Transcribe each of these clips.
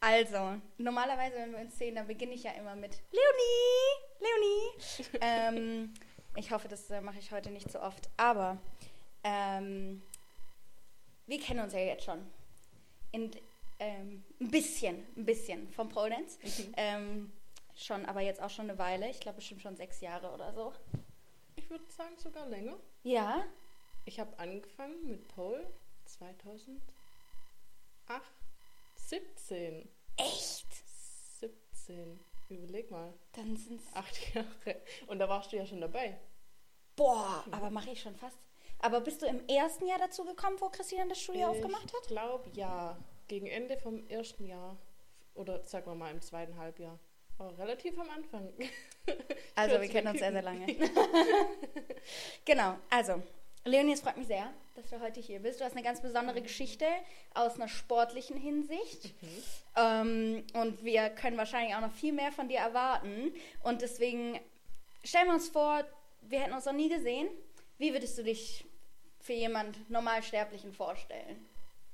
Also, normalerweise, wenn wir uns sehen, dann beginne ich ja immer mit Leonie. Ich hoffe, das mache ich heute nicht so oft. Aber wir kennen uns ja jetzt schon. Ein bisschen vom Pole Dance. Schon, aber jetzt auch schon eine Weile. Ich glaube bestimmt schon 6 Jahre oder so. Ich würde sagen sogar länger. Ja. Ich habe angefangen mit Pole 2017. Echt? 17. Überleg mal. Dann sind es 8 Jahre. Und da warst du ja schon dabei. Boah, aber mache ich schon fast. Aber bist du im ersten Jahr dazu gekommen, wo Christina das Studio aufgemacht hat? Ich glaube, ja. Gegen Ende vom ersten Jahr. Oder sagen wir mal im zweiten Halbjahr. Aber relativ am Anfang. Also wir kennen uns sehr, sehr lange. Genau, also Leonie, es freut mich sehr, dass du heute hier bist. Du hast eine ganz besondere Geschichte aus einer sportlichen Hinsicht. Und wir können wahrscheinlich auch noch viel mehr von dir erwarten. Und deswegen stellen wir uns vor, wir hätten uns noch nie gesehen. Wie würdest du dich für jemand Normalsterblichen vorstellen?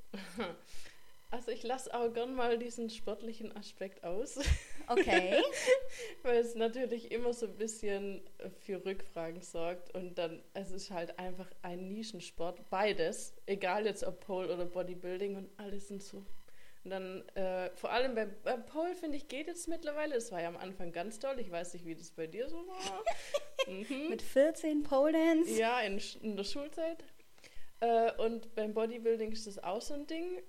Also ich lasse auch gern mal diesen sportlichen Aspekt aus. Okay. Weil es natürlich immer so ein bisschen für Rückfragen sorgt. Und dann, es ist halt einfach ein Nischensport. Beides. Egal jetzt ob Pole oder Bodybuilding und alles sind so. Und dann, vor allem beim Pole, finde ich, geht jetzt mittlerweile. Es war ja am Anfang ganz toll. Ich weiß nicht, wie das bei dir so war. Mit 14 Pole Dance? Ja, in der Schulzeit. Und beim Bodybuilding ist das auch so ein Ding.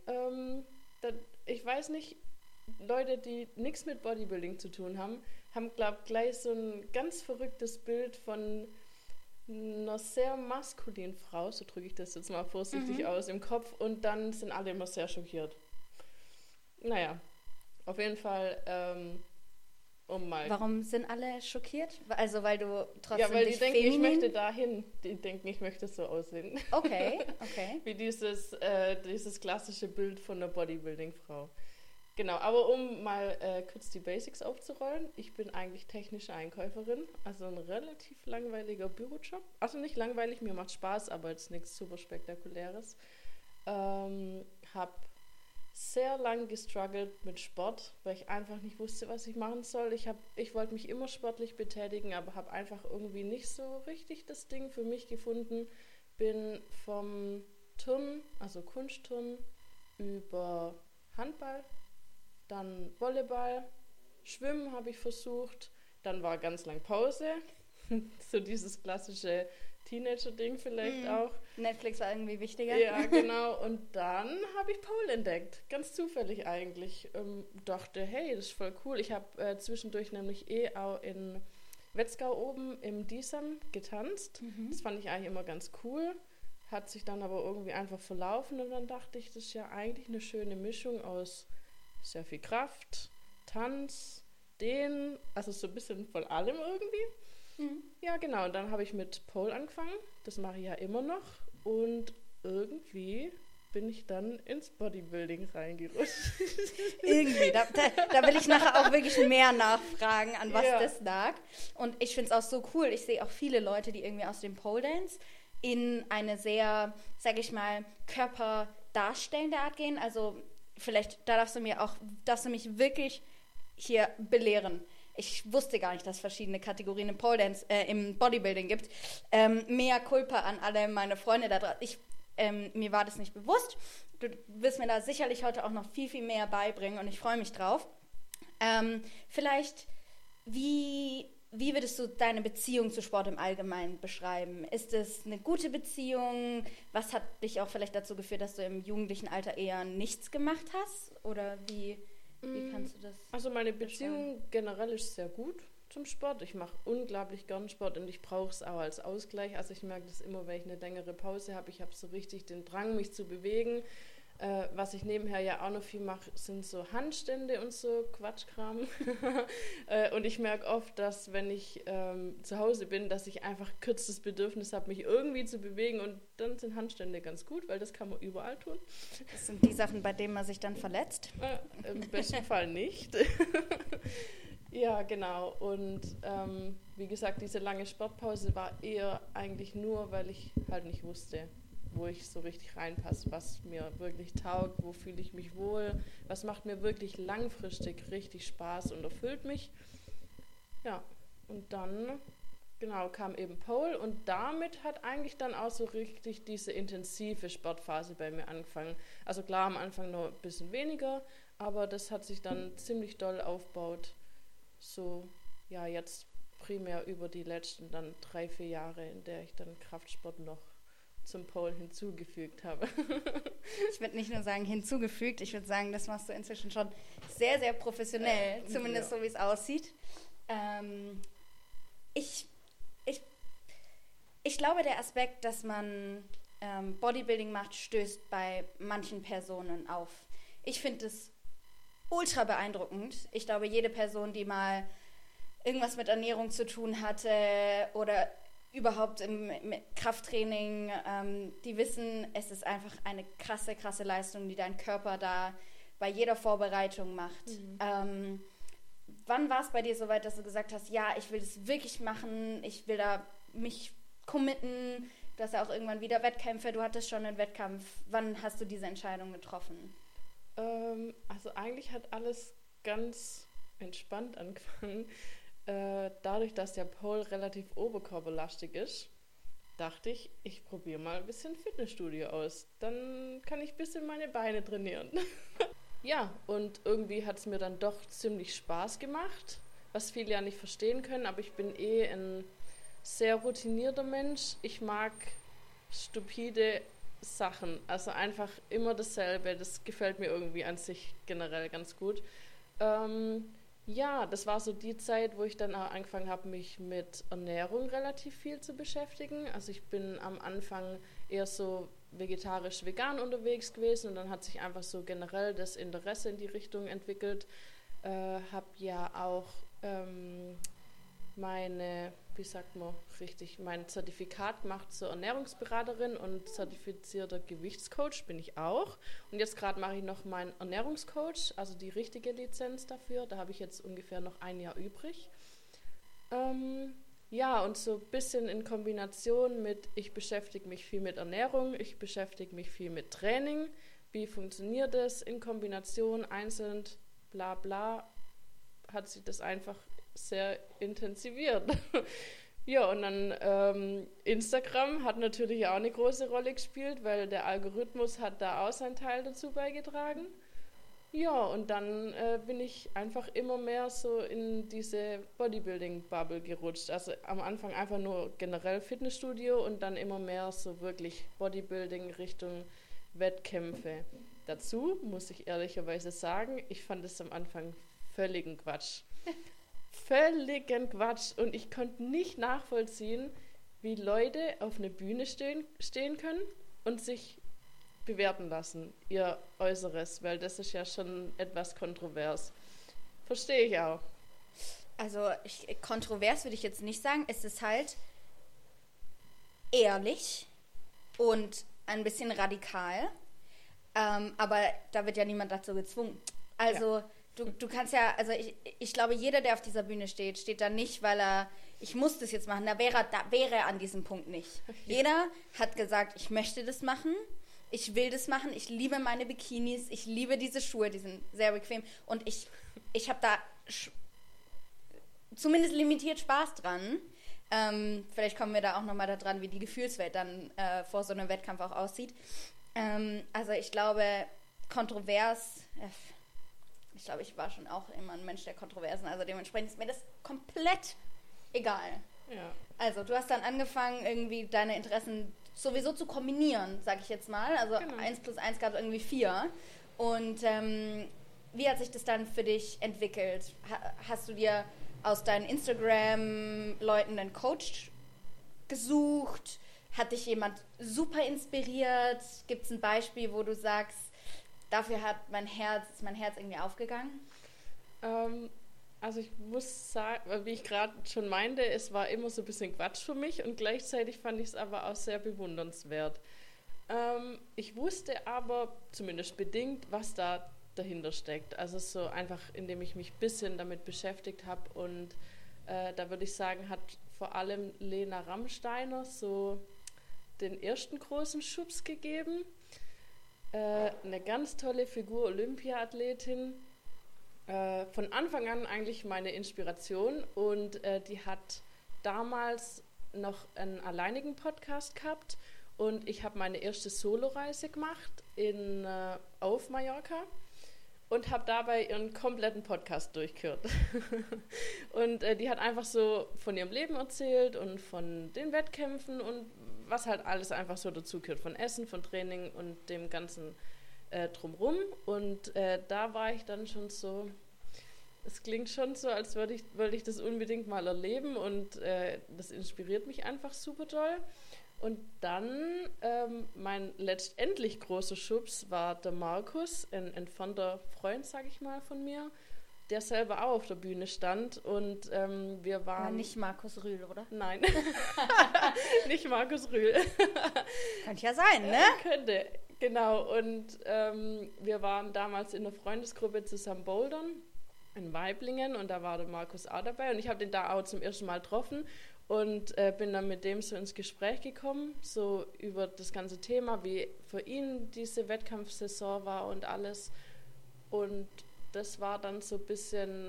Ich weiß nicht, Leute, die nichts mit Bodybuilding zu tun haben, glaube ich, gleich so ein ganz verrücktes Bild von einer sehr maskulinen Frau, so drücke ich das jetzt mal vorsichtig aus, im Kopf. Und dann sind alle immer sehr schockiert. Naja, auf jeden Fall... Warum sind alle schockiert? Also weil du trotzdem ja, weil die denken, ich feminin... möchte dahin. Die denken, ich möchte so aussehen. Okay. Wie dieses klassische Bild von einer Bodybuilding-Frau. Genau, aber um mal kurz die Basics aufzurollen. Ich bin eigentlich technische Einkäuferin, also ein relativ langweiliger Bürojob. Also nicht langweilig, mir macht Spaß, aber jetzt nichts super Spektakuläres. Habe sehr lang gestruggelt mit Sport, weil ich einfach nicht wusste, was ich machen soll. Ich wollte mich immer sportlich betätigen, aber habe einfach irgendwie nicht so richtig das Ding für mich gefunden. Bin vom Turnen, also Kunstturnen, über Handball, dann Volleyball, Schwimmen habe ich versucht, dann war ganz lang Pause, so dieses klassische Teenager-Ding vielleicht auch. Netflix war irgendwie wichtiger. Ja, genau. Und dann habe ich Pole entdeckt. Ganz zufällig eigentlich. Dachte, hey, das ist voll cool. Ich habe zwischendurch nämlich auch in Wetzgau oben im Diesam getanzt. Das fand ich eigentlich immer ganz cool. Hat sich dann aber irgendwie einfach verlaufen. Und dann dachte ich, das ist ja eigentlich eine schöne Mischung aus sehr viel Kraft, Tanz, Dehnen, also so ein bisschen von allem irgendwie. Ja, genau. Und dann habe ich mit Pole angefangen. Das mache ich ja immer noch. Und irgendwie bin ich dann ins Bodybuilding reingerutscht. Irgendwie. Da will ich nachher auch wirklich mehr nachfragen, an was das lag. Und ich finde es auch so cool. Ich sehe auch viele Leute, die irgendwie aus dem Pole Dance in eine sehr, sag ich mal, körperdarstellende Art gehen. Also vielleicht, da darfst du mich wirklich hier belehren. Ich wusste gar nicht, dass es verschiedene Kategorien im Pole Dance, im Bodybuilding gibt. Mea culpa an alle meine Freunde da dran. Mir war das nicht bewusst. Du wirst mir da sicherlich heute auch noch viel, viel mehr beibringen und ich freue mich drauf. Vielleicht, wie würdest du deine Beziehung zu Sport im Allgemeinen beschreiben? Ist es eine gute Beziehung? Was hat dich auch vielleicht dazu geführt, dass du im jugendlichen Alter eher nichts gemacht hast? Oder wie kannst du das? Also meine Beziehung generell ist sehr gut zum Sport. Ich mache unglaublich gern Sport und ich brauche es auch als Ausgleich. Also ich merke das immer, wenn ich eine längere Pause habe. Ich habe so richtig den Drang, mich zu bewegen. Was ich nebenher ja auch noch viel mache, sind so Handstände und so Quatschkram. Und ich merke oft, dass wenn ich zu Hause bin, dass ich einfach kurz das Bedürfnis habe, mich irgendwie zu bewegen. Und dann sind Handstände ganz gut, weil das kann man überall tun. Das sind die Sachen, bei denen man sich dann verletzt? Im besten Fall nicht. Ja, genau. Und wie gesagt, diese lange Sportpause war eher eigentlich nur, weil ich halt nicht wusste, wo ich so richtig reinpasse, was mir wirklich taugt, wo fühle ich mich wohl, was macht mir wirklich langfristig richtig Spaß und erfüllt mich. Ja, und dann, genau, kam eben Pole und damit hat eigentlich dann auch so richtig diese intensive Sportphase bei mir angefangen. Also klar, am Anfang noch ein bisschen weniger, aber das hat sich dann ziemlich doll aufgebaut. So, ja, jetzt primär über die letzten dann 3-4 Jahre, in der ich dann Kraftsport noch zum Pole hinzugefügt habe. Ich würde nicht nur sagen hinzugefügt, ich würde sagen, das machst du inzwischen schon sehr, sehr professionell, zumindest so wie es aussieht. Ich glaube, der Aspekt, dass man Bodybuilding macht, stößt bei manchen Personen auf. Ich finde es ultra beeindruckend. Ich glaube, jede Person, die mal irgendwas mit Ernährung zu tun hatte oder überhaupt im Krafttraining, die wissen, es ist einfach eine krasse, krasse Leistung, die dein Körper da bei jeder Vorbereitung macht. Wann war es bei dir soweit, dass du gesagt hast, ja, ich will das wirklich machen, ich will da mich committen, du hast ja auch irgendwann wieder Wettkämpfe, du hattest schon einen Wettkampf. Wann hast du diese Entscheidung getroffen? Also eigentlich hat alles ganz entspannt angefangen. Dadurch, dass der Pole relativ oberkörperlastig ist, dachte ich, ich probiere mal ein bisschen Fitnessstudio aus. Dann kann ich ein bisschen meine Beine trainieren. Ja, und irgendwie hat es mir dann doch ziemlich Spaß gemacht, was viele ja nicht verstehen können, aber ich bin ein sehr routinierter Mensch. Ich mag stupide Sachen, also einfach immer dasselbe. Das gefällt mir irgendwie an sich generell ganz gut. Ja, das war so die Zeit, wo ich dann auch angefangen habe, mich mit Ernährung relativ viel zu beschäftigen. Also ich bin am Anfang eher so vegetarisch-vegan unterwegs gewesen und dann hat sich einfach so generell das Interesse in die Richtung entwickelt. Habe ja auch mein Zertifikat gemacht zur Ernährungsberaterin und zertifizierter Gewichtscoach bin ich auch. Und jetzt gerade mache ich noch meinen Ernährungscoach, also die richtige Lizenz dafür. Da habe ich jetzt ungefähr noch ein Jahr übrig. Ja, und so ein bisschen in Kombination mit, ich beschäftige mich viel mit Ernährung, ich beschäftige mich viel mit Training. Wie funktioniert das in Kombination, einzeln, bla bla, hat sich das einfach sehr intensiviert. Ja, und dann Instagram hat natürlich auch eine große Rolle gespielt, weil der Algorithmus hat da auch seinen Teil dazu beigetragen. Ja, und dann bin ich einfach immer mehr so in diese Bodybuilding-Bubble gerutscht. Also am Anfang einfach nur generell Fitnessstudio und dann immer mehr so wirklich Bodybuilding Richtung Wettkämpfe. Dazu muss ich ehrlicherweise sagen, ich fand es am Anfang völligen Quatsch. Völligen Quatsch. Und ich konnte nicht nachvollziehen, wie Leute auf einer Bühne stehen können und sich bewerten lassen, ihr Äußeres, weil das ist ja schon etwas kontrovers. Verstehe ich auch. Also kontrovers würde ich jetzt nicht sagen. Es ist halt ehrlich und ein bisschen radikal. Aber da wird ja niemand dazu gezwungen. Also ja. Du kannst ja, also ich glaube, jeder, der auf dieser Bühne steht, steht da nicht, weil ich muss das jetzt machen, da wäre er an diesem Punkt nicht. Ja. Jeder hat gesagt, ich möchte das machen, ich will das machen, ich liebe meine Bikinis, ich liebe diese Schuhe, die sind sehr bequem und ich habe da zumindest limitiert Spaß dran. Vielleicht kommen wir da auch nochmal da dran, wie die Gefühlswelt dann vor so einem Wettkampf auch aussieht. Also ich glaube, kontrovers... Ich glaube, ich war schon auch immer ein Mensch der Kontroversen, also dementsprechend ist mir das komplett egal. Ja. Also du hast dann angefangen, irgendwie deine Interessen sowieso zu kombinieren, sag ich jetzt mal. Also genau. 1 + 1 gab es irgendwie 4. Und wie hat sich das dann für dich entwickelt? Hast du dir aus deinen Instagram-Leuten einen Coach gesucht? Hat dich jemand super inspiriert? Gibt es ein Beispiel, wo du sagst, dafür ist mein Herz irgendwie aufgegangen? Also ich muss sagen, wie ich gerade schon meinte, es war immer so ein bisschen Quatsch für mich und gleichzeitig fand ich es aber auch sehr bewundernswert. Ich wusste aber, zumindest bedingt, was da dahinter steckt. Also so einfach, indem ich mich ein bisschen damit beschäftigt habe und da würde ich sagen, hat vor allem Lena Rammsteiner so den ersten großen Schubs gegeben. Eine ganz tolle Figur, Olympiaathletin. Von Anfang an eigentlich meine Inspiration und die hat damals noch einen alleinigen Podcast gehabt und ich habe meine erste Soloreise gemacht auf Mallorca und habe dabei ihren kompletten Podcast durchgehört. Und die hat einfach so von ihrem Leben erzählt und von den Wettkämpfen und was halt alles einfach so dazugehört, von Essen, von Training und dem ganzen drumrum. Und da war ich dann schon so, es klingt schon so, als wollte ich das unbedingt mal erleben und das inspiriert mich einfach super doll. Und dann mein letztendlich großer Schubs war der Markus, ein entfernter Freund, sage ich mal, von mir, der selber auch auf der Bühne stand und wir waren... Aber nicht Markus Rühl, oder? Nein, nicht Markus Rühl. Könnte ja sein, ne? Könnte, genau. Und wir waren damals in einer Freundesgruppe zusammen bouldern in Waiblingen und da war der Markus auch dabei und ich habe den da auch zum ersten Mal getroffen und bin dann mit dem so ins Gespräch gekommen, so über das ganze Thema, wie für ihn diese Wettkampfsaison war und alles. Und das war dann so ein bisschen,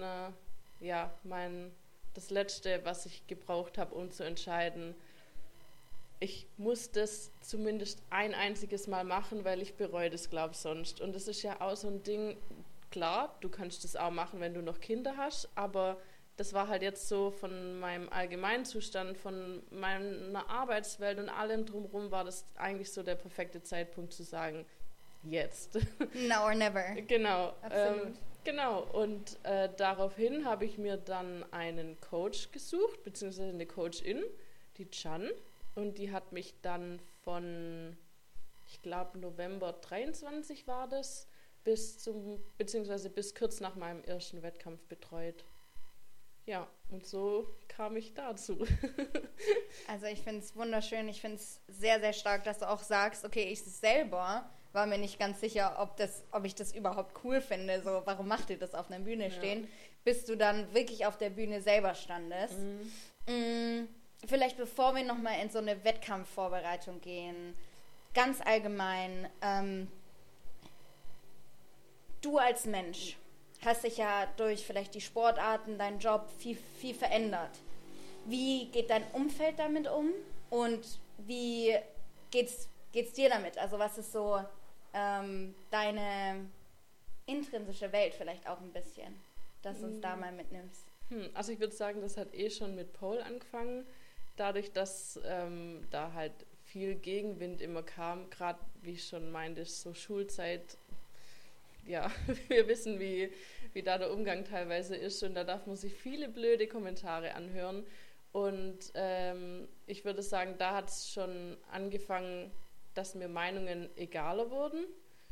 das Letzte, was ich gebraucht habe, um zu entscheiden, ich muss das zumindest ein einziges Mal machen, weil ich bereue das, glaube ich, sonst. Und das ist ja auch so ein Ding, klar, du kannst das auch machen, wenn du noch Kinder hast, aber das war halt jetzt so von meinem Allgemeinzustand, von meiner Arbeitswelt und allem drumherum war das eigentlich so der perfekte Zeitpunkt zu sagen, jetzt. Now or never. Genau. Absolut. Genau, und daraufhin habe ich mir dann einen Coach gesucht, beziehungsweise eine Coachin, die Can, und die hat mich dann von, ich glaube November 23 war das, bis kurz nach meinem ersten Wettkampf betreut. Ja, und so kam ich dazu. Also ich finde es wunderschön, ich finde es sehr, sehr stark, dass du auch sagst, okay, ich selber war mir nicht ganz sicher, ob ich das überhaupt cool finde, so, warum macht ihr das auf einer Bühne stehen, bis du dann wirklich auf der Bühne selber standest. Vielleicht bevor wir nochmal in so eine Wettkampfvorbereitung gehen, ganz allgemein, du als Mensch hast dich ja durch vielleicht die Sportarten, deinen Job viel, viel verändert. Wie geht dein Umfeld damit um und wie geht's dir damit? Also was ist so deine intrinsische Welt vielleicht auch ein bisschen, dass du uns da mal mitnimmst? Also ich würde sagen, das hat schon mit Pole angefangen, dadurch, dass da halt viel Gegenwind immer kam, gerade wie ich schon meinte, so Schulzeit, ja, wir wissen, wie da der Umgang teilweise ist und da darf man sich viele blöde Kommentare anhören und ich würde sagen, da hat es schon angefangen, dass mir Meinungen egaler wurden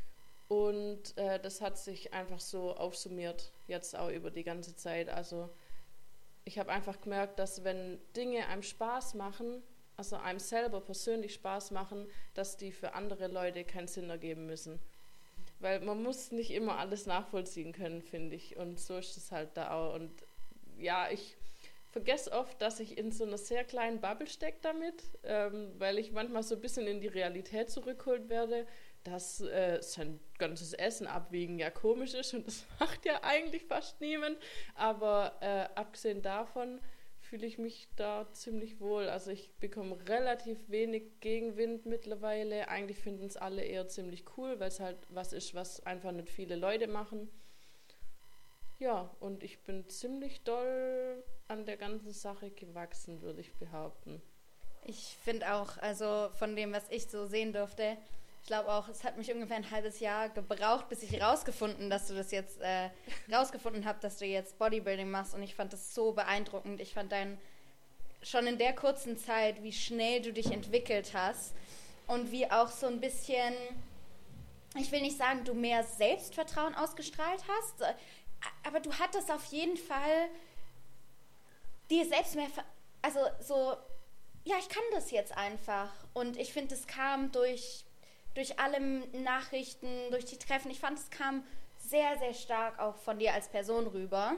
und das hat sich einfach so aufsummiert, jetzt auch über die ganze Zeit. Also ich habe einfach gemerkt, dass wenn Dinge einem Spaß machen, also einem selber persönlich Spaß machen, dass die für andere Leute keinen Sinn ergeben müssen. Weil man muss nicht immer alles nachvollziehen können, finde ich. Und so ist es halt da auch. Und ja, ich vergesse oft, dass ich in so einer sehr kleinen Bubble stecke damit, weil ich manchmal so ein bisschen in die Realität zurückgeholt werde, dass sein ganzes Essen abwiegen ja komisch ist und das macht ja eigentlich fast niemand. Aber abgesehen davon fühle ich mich da ziemlich wohl. Also ich bekomme relativ wenig Gegenwind mittlerweile. Eigentlich finden es alle eher ziemlich cool, weil es halt was ist, was einfach nicht viele Leute machen. Ja, und ich bin ziemlich doll an der ganzen Sache gewachsen, würde ich behaupten. Ich finde auch, also von dem, was ich so sehen durfte, ich glaube auch, es hat mich ungefähr ein halbes Jahr gebraucht, bis ich rausgefunden habe, dass du jetzt Bodybuilding machst und ich fand das so beeindruckend. Ich fand schon in der kurzen Zeit, wie schnell du dich entwickelt hast und wie auch so ein bisschen, ich will nicht sagen, du mehr Selbstvertrauen ausgestrahlt hast, aber du hattest auf jeden Fall dir selbst mehr, also so, ja, ich kann das jetzt einfach und ich finde, das kam durch alle Nachrichten, durch die Treffen. Ich fand, es kam sehr, sehr stark auch von dir als Person rüber.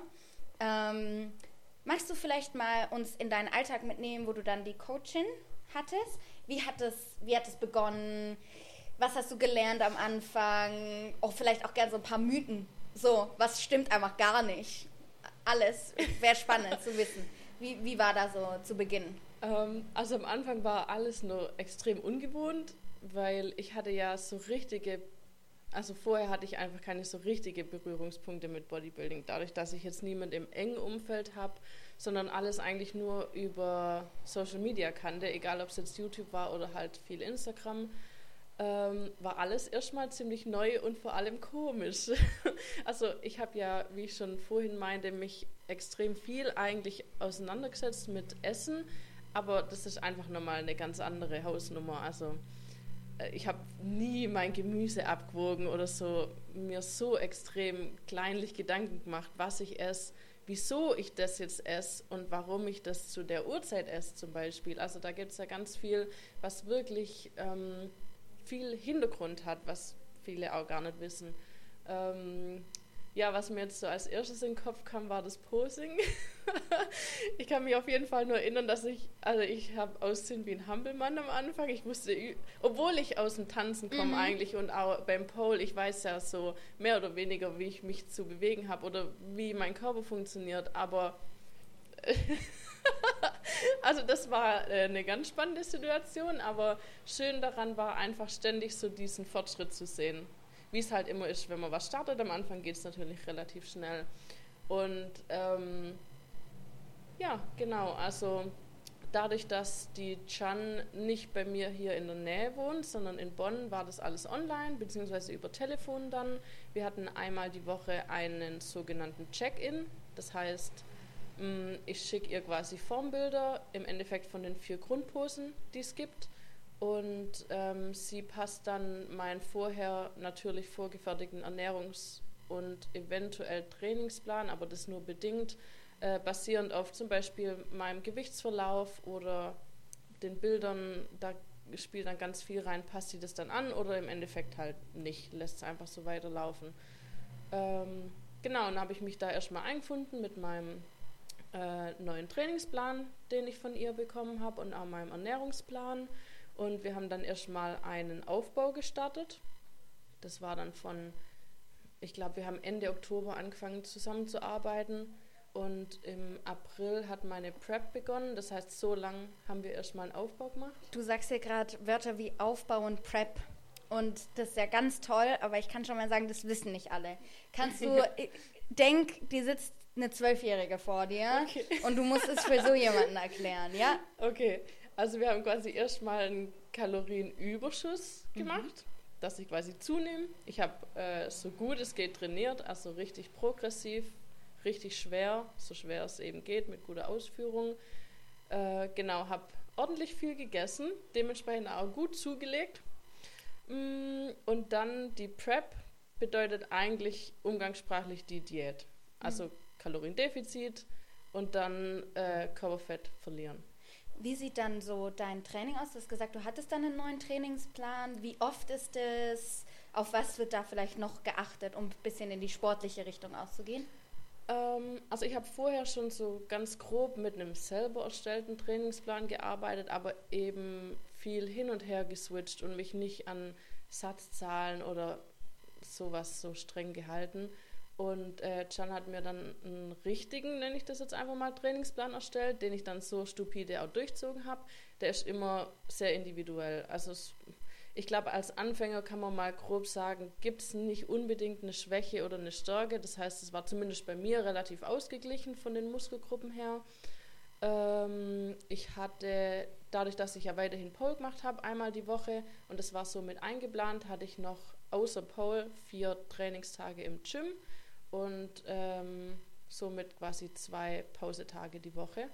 Magst du vielleicht mal uns in deinen Alltag mitnehmen, wo du dann die Coachin hattest? wie hat es begonnen? Was hast du gelernt am Anfang? Auch vielleicht auch gerne so ein paar Mythen. So, was stimmt einfach gar nicht? Alles wäre spannend zu wissen. Wie war da so zu Beginn? Also am Anfang war alles nur extrem ungewohnt, weil ich hatte ja also vorher hatte ich einfach keine so richtige Berührungspunkte mit Bodybuilding. Dadurch, dass ich jetzt niemand im engen Umfeld habe, sondern alles eigentlich nur über Social Media kannte, egal ob es jetzt YouTube war oder halt viel Instagram, war alles erstmal ziemlich neu und vor allem komisch. Also ich habe ja, wie ich schon vorhin meinte, mich extrem viel eigentlich auseinandergesetzt mit Essen, aber das ist einfach nochmal eine ganz andere Hausnummer. Also ich habe nie mein Gemüse abgewogen oder so, mir so extrem kleinlich Gedanken gemacht, was ich esse, wieso ich das jetzt esse und warum ich das zu der Uhrzeit esse zum Beispiel. Also da gibt es ja ganz viel, was wirklich viel Hintergrund hat, was viele auch gar nicht wissen. Ja, was mir jetzt so als erstes in den Kopf kam, war das Posing. Ich kann mich auf jeden Fall nur erinnern, dass ich habe aussehen wie ein Hampelmann am Anfang. Ich wusste, obwohl ich aus dem Tanzen komme eigentlich und auch beim Pole, ich weiß ja so mehr oder weniger, wie ich mich zu bewegen habe oder wie mein Körper funktioniert, aber also das war eine ganz spannende Situation, aber schön daran war einfach ständig so diesen Fortschritt zu sehen. Wie es halt immer ist, wenn man was startet, am Anfang geht es natürlich relativ schnell. Und ja, genau, also dadurch, dass die Can nicht bei mir hier in der Nähe wohnt, sondern in Bonn, war das alles online, beziehungsweise über Telefon dann. Wir hatten einmal die Woche einen sogenannten Check-in, das heißt, ich schicke ihr quasi Formbilder, im Endeffekt von den 4 Grundposen, die es gibt. Und sie passt dann meinen vorher natürlich vorgefertigten Ernährungs- und eventuell Trainingsplan, aber das nur bedingt, basierend auf zum Beispiel meinem Gewichtsverlauf oder den Bildern, da spielt dann ganz viel rein, passt sie das dann an oder im Endeffekt halt nicht, lässt es einfach so weiterlaufen. Genau, und dann habe ich mich da erstmal eingefunden mit meinem neuen Trainingsplan, den ich von ihr bekommen habe und auch meinem Ernährungsplan. Und wir haben dann erstmal einen Aufbau gestartet. Das war dann ich glaube, wir haben Ende Oktober angefangen zusammenzuarbeiten und im April hat meine Prep begonnen. Das heißt, so lang haben wir erstmal einen Aufbau gemacht. Du sagst hier gerade Wörter wie Aufbau und Prep. Und das ist ja ganz toll, aber ich kann schon mal sagen, das wissen nicht alle. Kannst du, die sitzt eine 12-Jährige vor dir okay. Und du musst es für so jemanden erklären, ja? Okay. Also wir haben quasi erstmal einen Kalorienüberschuss gemacht, dass ich quasi zunehme. Ich habe so gut es geht trainiert, also richtig progressiv, richtig schwer, so schwer es eben geht, mit guter Ausführung. Genau, habe ordentlich viel gegessen, dementsprechend auch gut zugelegt. Und dann die Prep bedeutet eigentlich umgangssprachlich die Diät. Also Kaloriendefizit und dann Körperfett verlieren. Wie sieht dann so dein Training aus? Du hast gesagt, du hattest dann einen neuen Trainingsplan. Wie oft ist es? Auf was wird da vielleicht noch geachtet, um ein bisschen in die sportliche Richtung auszugehen? Also ich habe vorher schon so ganz grob mit einem selber erstellten Trainingsplan gearbeitet, aber eben viel hin und her geswitcht und mich nicht an Satzzahlen oder sowas so streng gehalten. Und Can hat mir dann einen richtigen, nenne ich das jetzt einfach mal, Trainingsplan erstellt, den ich dann so stupide auch durchzogen habe. Der ist immer sehr individuell. Also ich glaube, als Anfänger kann man mal grob sagen, gibt es nicht unbedingt eine Schwäche oder eine Stärke. Das heißt, es war zumindest bei mir relativ ausgeglichen von den Muskelgruppen her. Ich hatte, dadurch, dass ich ja weiterhin Pole gemacht habe, einmal die Woche, und das war so mit eingeplant, hatte ich noch außer Pole 4 Trainingstage im Gym. Und somit quasi 2 Pausetage die Woche.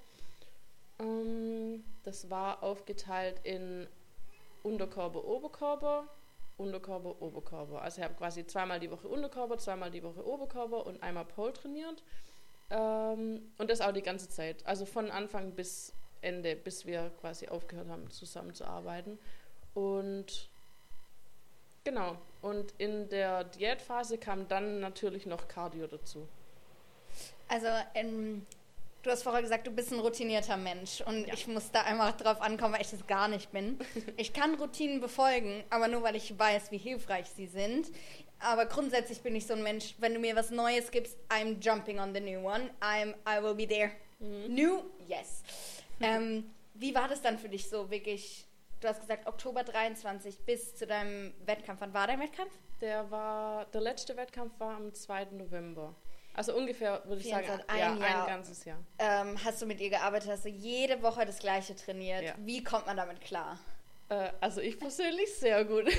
Das war aufgeteilt in Unterkörper, Oberkörper, Unterkörper, Oberkörper. Also ich habe quasi 2-mal die Woche Unterkörper, 2-mal die Woche Oberkörper und einmal Pole trainiert. Und das auch die ganze Zeit. Also von Anfang bis Ende, bis wir quasi aufgehört haben, zusammenzuarbeiten. Und genau, und in der Diätphase kam dann natürlich noch Cardio dazu. Also Du hast vorher gesagt, du bist ein routinierter Mensch und ich muss da einmal drauf ankommen, weil ich das gar nicht bin. Ich kann Routinen befolgen, aber nur, weil ich weiß, wie hilfreich sie sind. Aber grundsätzlich bin ich so ein Mensch, wenn du mir was Neues gibst, I'm jumping on the new one. I will be there. New? Yes. Wie war das dann für dich so wirklich? Du hast gesagt, Oktober 23 bis zu deinem Wettkampf. Wann war dein Wettkampf? Der letzte Wettkampf war am 2. November. Also ungefähr, würde ich sagen, ein ganzes Jahr. Hast du mit ihr gearbeitet, hast du jede Woche das Gleiche trainiert. Ja. Wie kommt man damit klar? Also ich persönlich sehr gut.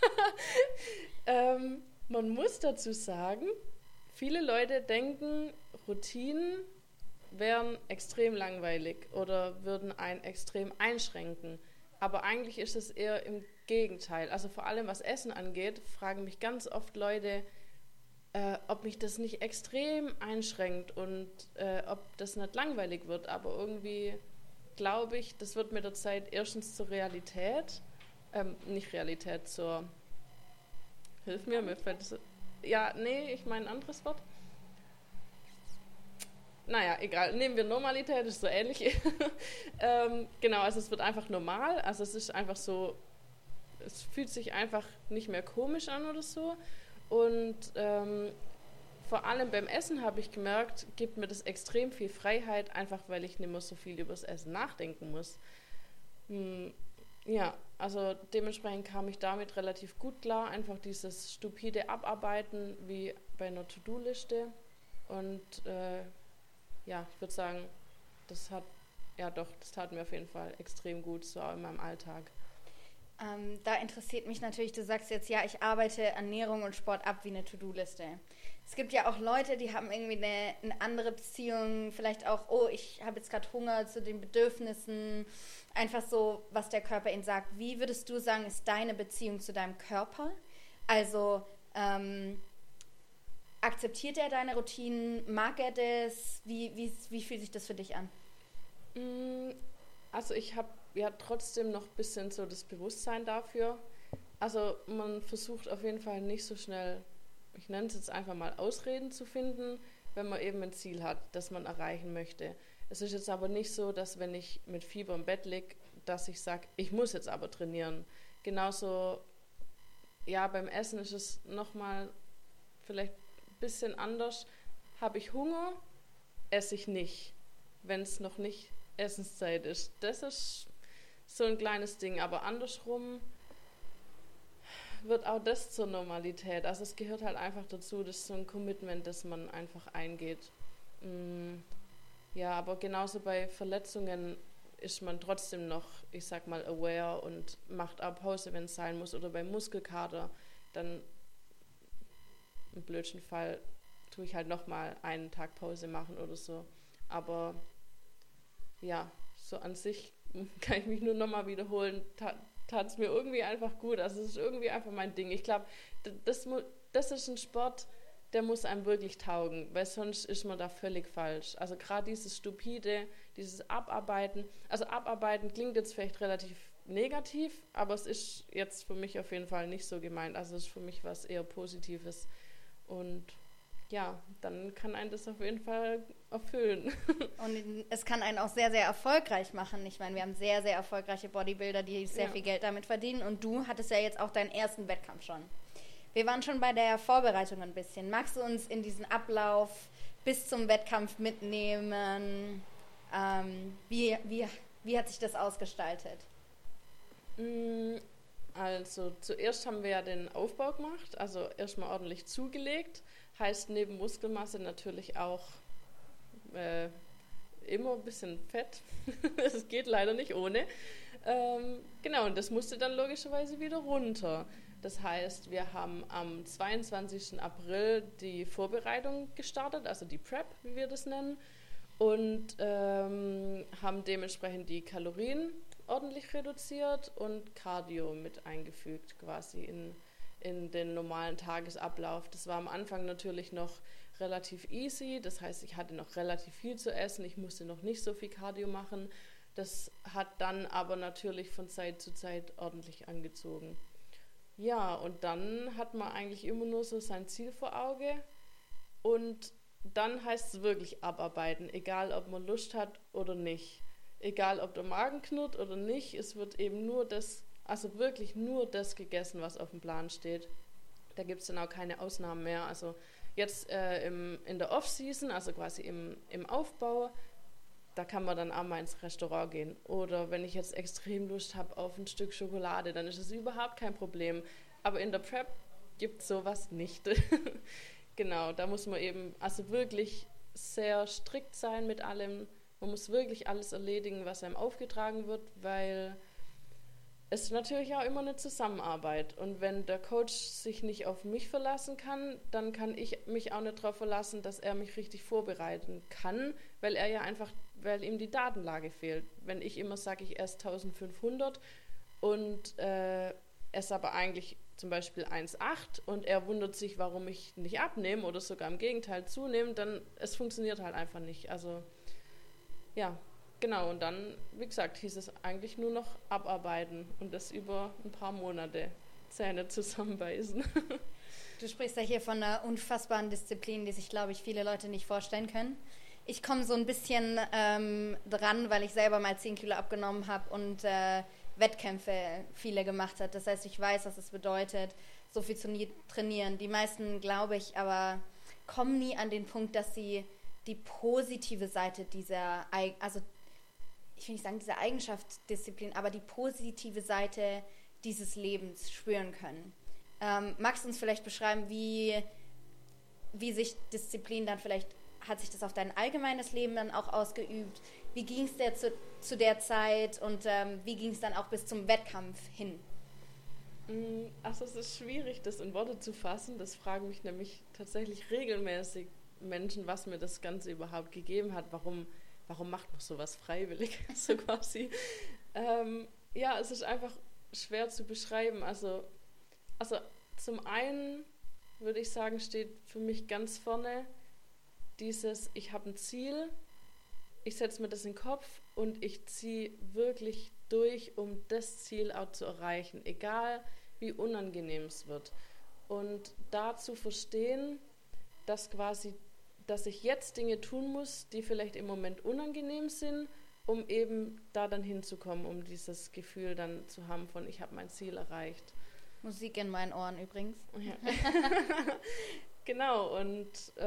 Man muss dazu sagen, viele Leute denken, Routinen wären extrem langweilig oder würden einen extrem einschränken. Aber eigentlich ist es eher im Gegenteil. Also vor allem was Essen angeht, fragen mich ganz oft Leute, ob mich das nicht extrem einschränkt und ob das nicht langweilig wird. Aber irgendwie glaube ich, das wird mit der Zeit erstens zur Realität, nicht Realität, zur... Hilf mir fällt das... Ja, nee, ich meine ein anderes Wort. Naja, egal, nehmen wir Normalität, ist so ähnlich. Genau, also es wird einfach normal, also es ist einfach so, es fühlt sich einfach nicht mehr komisch an oder so. Und vor allem beim Essen habe ich gemerkt, gibt mir das extrem viel Freiheit, einfach weil ich nicht mehr so viel über das Essen nachdenken muss. Ja, also dementsprechend kam ich damit relativ gut klar, einfach dieses stupide Abarbeiten wie bei einer To-Do-Liste. Und ja, ich würde sagen, das tat mir auf jeden Fall extrem gut, so auch in meinem Alltag. Da interessiert mich natürlich, du sagst jetzt, ja, ich arbeite Ernährung und Sport ab wie eine To-Do-Liste. Es gibt ja auch Leute, die haben irgendwie eine andere Beziehung, vielleicht auch, oh, ich habe jetzt gerade Hunger zu den Bedürfnissen, einfach so, was der Körper ihnen sagt. Wie würdest du sagen, ist deine Beziehung zu deinem Körper? Also, akzeptiert er deine Routinen? Mag er das? Wie fühlt sich das für dich an? Also ich habe ja trotzdem noch ein bisschen so das Bewusstsein dafür. Also man versucht auf jeden Fall nicht so schnell, ich nenne es jetzt einfach mal Ausreden zu finden, wenn man eben ein Ziel hat, das man erreichen möchte. Es ist jetzt aber nicht so, dass wenn ich mit Fieber im Bett liege, dass ich sage, ich muss jetzt aber trainieren. Genauso, ja, beim Essen ist es nochmal vielleicht ein bisschen anders. Habe ich Hunger, esse ich nicht, wenn es noch nicht Essenszeit ist. Das ist so ein kleines Ding, aber andersrum wird auch das zur Normalität. Also es gehört halt einfach dazu, das ist so ein Commitment, das man einfach eingeht. Ja, aber genauso bei Verletzungen ist man trotzdem noch, ich sag mal, aware und macht auch Pause, wenn es sein muss. Oder beim Muskelkater, dann im blödsten Fall tue ich halt nochmal einen Tag Pause machen oder so. Aber ja, so an sich kann ich mich nur nochmal wiederholen, tat es mir irgendwie einfach gut. Also es ist irgendwie einfach mein Ding. Ich glaube, das ist ein Sport, der muss einem wirklich taugen, weil sonst ist man da völlig falsch. Also gerade dieses Stupide, dieses Abarbeiten. Also Abarbeiten klingt jetzt vielleicht relativ negativ, aber es ist jetzt für mich auf jeden Fall nicht so gemeint. Also es ist für mich was eher Positives. Und ja, dann kann einen das auf jeden Fall erfüllen. Und es kann einen auch sehr, sehr erfolgreich machen. Ich meine, wir haben sehr, sehr erfolgreiche Bodybuilder, die sehr viel Geld damit verdienen. Und du hattest ja jetzt auch deinen ersten Wettkampf schon. Wir waren schon bei der Vorbereitung ein bisschen. Magst du uns in diesen Ablauf bis zum Wettkampf mitnehmen? Wie hat sich das ausgestaltet? Also zuerst haben wir ja den Aufbau gemacht, also erstmal ordentlich zugelegt. Heißt neben Muskelmasse natürlich auch immer ein bisschen Fett. Das geht leider nicht ohne. Genau, und das musste dann logischerweise wieder runter. Das heißt, wir haben am 22. April die Vorbereitung gestartet, also die Prep, wie wir das nennen, und haben dementsprechend die Kalorien ordentlich reduziert und Cardio mit eingefügt, quasi in den normalen Tagesablauf. Das war am Anfang natürlich noch relativ easy, das heißt, ich hatte noch relativ viel zu essen, ich musste noch nicht so viel Cardio machen. Das hat dann aber natürlich von Zeit zu Zeit ordentlich angezogen. Ja, und dann hat man eigentlich immer nur so sein Ziel vor Auge und dann heißt es wirklich abarbeiten, egal ob man Lust hat oder nicht. Egal ob der Magen knurrt oder nicht, es wird eben nur das, also wirklich nur das gegessen, was auf dem Plan steht. Da gibt es dann auch keine Ausnahmen mehr. Also jetzt in der Off-Season, also quasi im Aufbau, da kann man dann auch mal ins Restaurant gehen. Oder wenn ich jetzt extrem Lust habe auf ein Stück Schokolade, dann ist es überhaupt kein Problem. Aber in der Prep gibt es sowas nicht. Genau, da muss man eben also wirklich sehr strikt sein mit allem. Man muss wirklich alles erledigen, was einem aufgetragen wird, weil es ist natürlich auch immer eine Zusammenarbeit. Und wenn der Coach sich nicht auf mich verlassen kann, dann kann ich mich auch nicht darauf verlassen, dass er mich richtig vorbereiten kann, weil ihm die Datenlage fehlt. Wenn ich immer sage, ich esse 1500 und esse aber eigentlich zum Beispiel 1,8 und er wundert sich, warum ich nicht abnehme oder sogar im Gegenteil zunehme, dann es funktioniert halt einfach nicht. Also ja, genau. Und dann, wie gesagt, hieß es eigentlich nur noch abarbeiten und das über ein paar Monate. Zähne zusammenbeißen. Du sprichst ja hier von einer unfassbaren Disziplin, die sich, glaube ich, viele Leute nicht vorstellen können. Ich komme so ein bisschen dran, weil ich selber mal 10 Kilo abgenommen habe und Wettkämpfe viele gemacht habe. Das heißt, ich weiß, was es bedeutet, so viel zu trainieren. Die meisten, glaube ich, aber kommen nie an den Punkt, dass sie die positive Seite dieser, also ich will nicht sagen diese Eigenschaft Disziplin, aber die positive Seite dieses Lebens spüren können. Magst du uns vielleicht beschreiben, wie sich Disziplin dann vielleicht, hat sich das auf dein allgemeines Leben dann auch ausgeübt? Wie ging es dir zu der Zeit und wie ging es dann auch bis zum Wettkampf hin? Also es ist schwierig, das in Worte zu fassen. Das fragen mich nämlich tatsächlich regelmäßig Menschen, was mir das Ganze überhaupt gegeben hat. Warum macht man sowas freiwillig? So quasi. Ja, es ist einfach schwer zu beschreiben. Also zum einen würde ich sagen, steht für mich ganz vorne dieses, ich habe ein Ziel, ich setze mir das in den Kopf und ich ziehe wirklich durch, um das Ziel auch zu erreichen, egal wie unangenehm es wird. Und da zu verstehen, dass ich jetzt Dinge tun muss, die vielleicht im Moment unangenehm sind, um eben da dann hinzukommen, um dieses Gefühl dann zu haben von, ich habe mein Ziel erreicht. Musik in meinen Ohren übrigens. Ja. Genau, und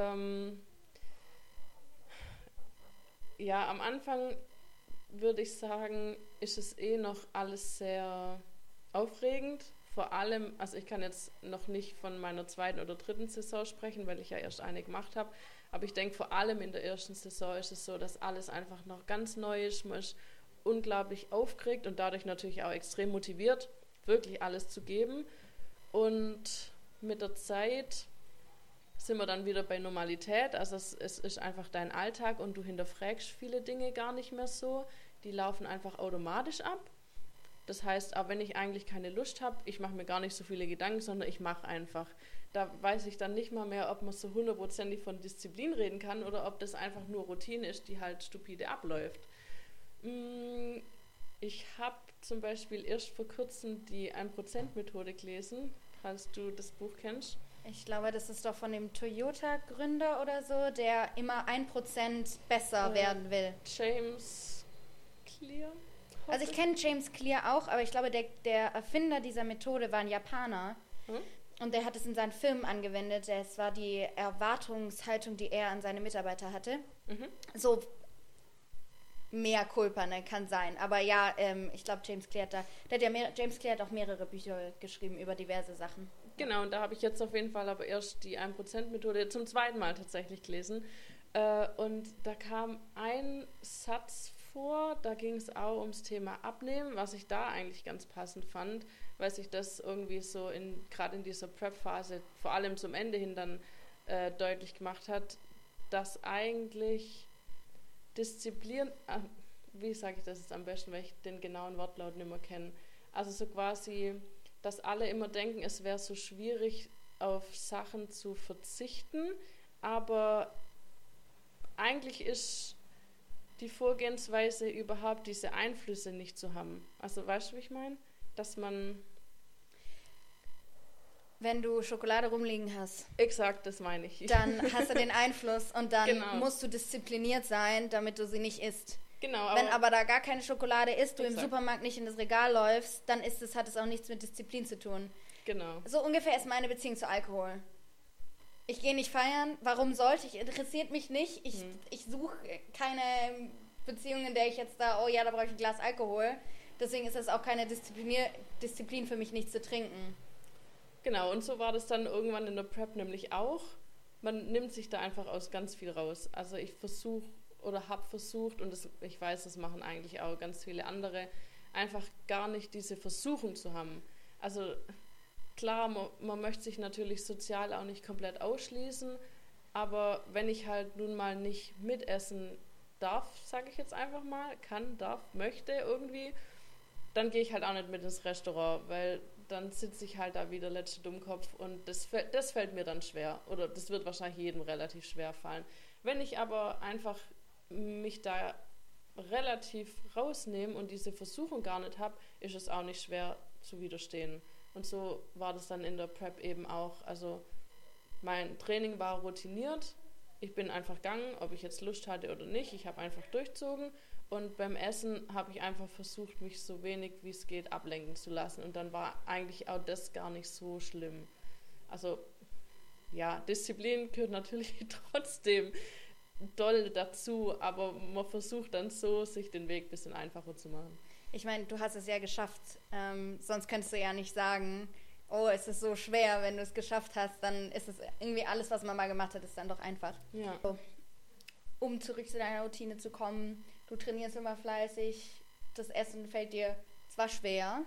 ja, am Anfang würde ich sagen, ist es noch alles sehr aufregend. Vor allem, also ich kann jetzt noch nicht von meiner 2. oder 3. Saison sprechen, weil ich ja erst eine gemacht habe. Aber ich denke, vor allem in der 1. Saison ist es so, dass alles einfach noch ganz neu ist. Man ist unglaublich aufgeregt und dadurch natürlich auch extrem motiviert, wirklich alles zu geben. Und mit der Zeit sind wir dann wieder bei Normalität. Also es ist einfach dein Alltag und du hinterfragst viele Dinge gar nicht mehr so. Die laufen einfach automatisch ab. Das heißt, auch wenn ich eigentlich keine Lust habe, ich mache mir gar nicht so viele Gedanken, sondern ich mache einfach. Da weiß ich dann nicht mal mehr, ob man so 100% von Disziplin reden kann oder ob das einfach nur Routine ist, die halt stupide abläuft. Ich habe zum Beispiel erst vor kurzem die 1%-Methode gelesen, falls du das Buch kennst. Ich glaube, das ist doch von dem Toyota-Gründer oder so, der immer 1% besser werden will. James Clear? Also ich kenne James Clear auch, aber ich glaube, der Erfinder dieser Methode war ein Japaner. Und der hat es in seinen Filmen angewendet. Es war die Erwartungshaltung, die er an seine Mitarbeiter hatte. So mehr Culpa, ne, kann sein. Aber ja, ich glaube, James Clear hat auch mehrere Bücher geschrieben über diverse Sachen. Genau, und da habe ich jetzt auf jeden Fall aber erst die 1%-Methode zum 2. Mal tatsächlich gelesen. Und da kam ein Satz vor, da ging es auch ums Thema Abnehmen, was ich da eigentlich ganz passend fand, weil sich das irgendwie so gerade in dieser Prep-Phase, vor allem zum Ende hin dann deutlich gemacht hat, dass eigentlich Disziplin, wie sage ich das jetzt am besten, weil ich den genauen Wortlaut nicht mehr kenne, also so quasi, dass alle immer denken, es wäre so schwierig, auf Sachen zu verzichten, aber eigentlich ist die Vorgehensweise überhaupt diese Einflüsse nicht zu haben. Also weißt du, wie ich meine? Dass man... Wenn du Schokolade rumliegen hast, Exakt, das meine ich. dann hast du den Einfluss und dann Genau. musst du diszipliniert sein, damit du sie nicht isst. Genau, Wenn aber da gar keine Schokolade ist, du im Exakt. Supermarkt nicht in das Regal läufst, dann hat es auch nichts mit Disziplin zu tun. Genau. So ungefähr ist meine Beziehung zu Alkohol. Ich gehe nicht feiern, warum sollte ich? Interessiert mich nicht. Ich suche keine Beziehung, in der ich jetzt da brauche ich ein Glas Alkohol. Deswegen ist es auch keine Disziplin für mich, nichts zu trinken. Genau, und so war das dann irgendwann in der Prep nämlich auch. Man nimmt sich da einfach aus ganz viel raus. Also ich habe versucht, und ich weiß, das machen eigentlich auch ganz viele andere, einfach gar nicht diese Versuchung zu haben. Also klar, man möchte sich natürlich sozial auch nicht komplett ausschließen, aber wenn ich halt nun mal nicht mitessen darf, sage ich jetzt einfach mal, möchte irgendwie, dann gehe ich halt auch nicht mit ins Restaurant, weil dann sitze ich halt da wieder letzter Dummkopf und das fällt mir dann schwer. Oder das wird wahrscheinlich jedem relativ schwer fallen. Wenn ich aber einfach mich da relativ rausnehme und diese Versuchung gar nicht habe, ist es auch nicht schwer zu widerstehen. Und so war das dann in der Prep eben auch. Also mein Training war routiniert. Ich bin einfach gegangen, ob ich jetzt Lust hatte oder nicht. Ich habe einfach durchzogen. Und beim Essen habe ich einfach versucht, mich so wenig wie es geht ablenken zu lassen. Und dann war eigentlich auch das gar nicht so schlimm. Also ja, Disziplin gehört natürlich trotzdem doll dazu, aber man versucht dann so, sich den Weg ein bisschen einfacher zu machen. Ich meine, du hast es ja geschafft. Sonst könntest du ja nicht sagen, oh, es ist so schwer. Wenn du es geschafft hast, dann ist es irgendwie alles, was man mal gemacht hat, ist dann doch einfach. Ja. So. Um zurück zu deiner Routine zu kommen, du trainierst immer fleißig, das Essen fällt dir zwar schwer.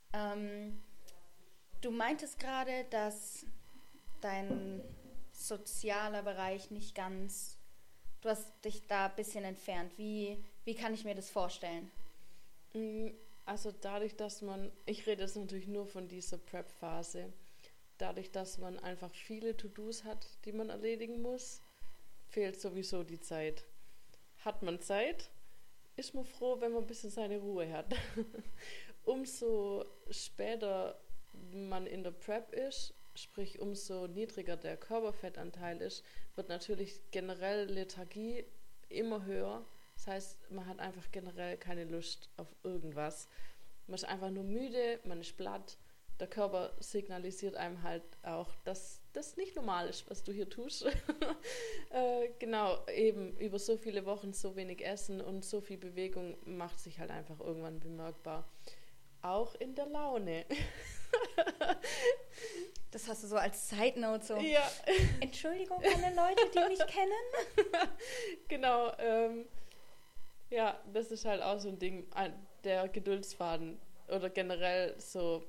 Du meintest gerade, dass dein sozialer Bereich nicht ganz, du hast dich da ein bisschen entfernt. Wie kann ich mir das vorstellen? Also dadurch, dass ich rede jetzt natürlich nur von dieser Prep-Phase, dadurch, dass man einfach viele To-Dos hat, die man erledigen muss, fehlt sowieso die Zeit. Hat man Zeit, ist man froh, wenn man ein bisschen seine Ruhe hat. Umso später man in der Prep ist, sprich umso niedriger der Körperfettanteil ist, wird natürlich generell Lethargie immer höher. Das heißt, man hat einfach generell keine Lust auf irgendwas. Man ist einfach nur müde, man ist platt. Der Körper signalisiert einem halt auch, dass das nicht normal ist, was du hier tust. Genau, eben über so viele Wochen so wenig Essen und so viel Bewegung macht sich halt einfach irgendwann bemerkbar. Auch in der Laune. Das hast du so als Side-Note so. Ja. Entschuldigung, alle Leute, die mich kennen. Genau, ja, das ist halt auch so ein Ding, der Geduldsfaden oder generell so,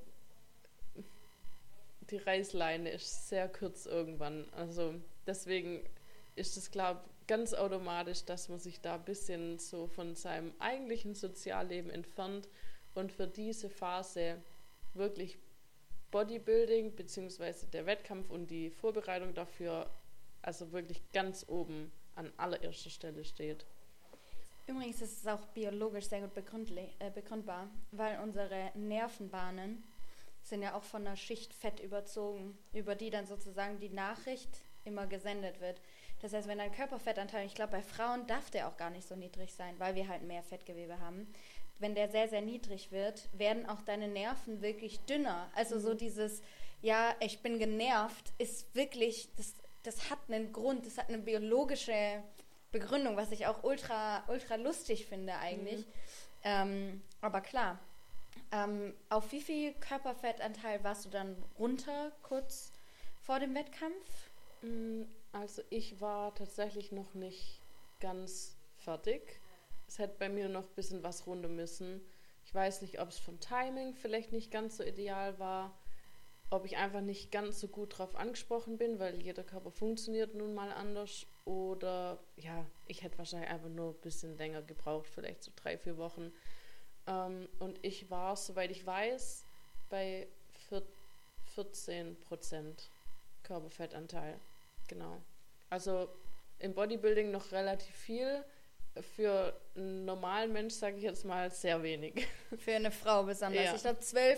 die Reißleine ist sehr kurz irgendwann. Also deswegen ist es, glaube ich, ganz automatisch, dass man sich da ein bisschen so von seinem eigentlichen Sozialleben entfernt und für diese Phase wirklich Bodybuilding bzw. der Wettkampf und die Vorbereitung dafür also wirklich ganz oben an allererster Stelle steht. Übrigens ist es auch biologisch sehr gut begründbar, weil unsere Nervenbahnen sind ja auch von einer Schicht Fett überzogen, über die dann sozusagen die Nachricht immer gesendet wird. Das heißt, wenn dein Körperfettanteil, ich glaube bei Frauen darf der auch gar nicht so niedrig sein, weil wir halt mehr Fettgewebe haben. Wenn der sehr, sehr niedrig wird, werden auch deine Nerven wirklich dünner. Also so dieses, ja, ich bin genervt, ist wirklich, das hat einen Grund, das hat eine biologische Begründung, was ich auch ultra, ultra lustig finde eigentlich. Aber klar, auf wie viel Körperfettanteil warst du dann runter kurz vor dem Wettkampf? Also ich war tatsächlich noch nicht ganz fertig. Es hätte bei mir noch ein bisschen was runter müssen. Ich weiß nicht, ob es vom Timing vielleicht nicht ganz so ideal war, ob ich einfach nicht ganz so gut drauf angesprochen bin, weil jeder Körper funktioniert nun mal anders. Oder ja, ich hätte wahrscheinlich einfach nur ein bisschen länger gebraucht, vielleicht so 3-4 Wochen. Und ich war, soweit ich weiß, bei 14% Körperfettanteil. Genau. Also im Bodybuilding noch relativ viel. Für einen normalen Mensch, sage ich jetzt mal, sehr wenig. Für eine Frau besonders. Ja. Ich glaube 12,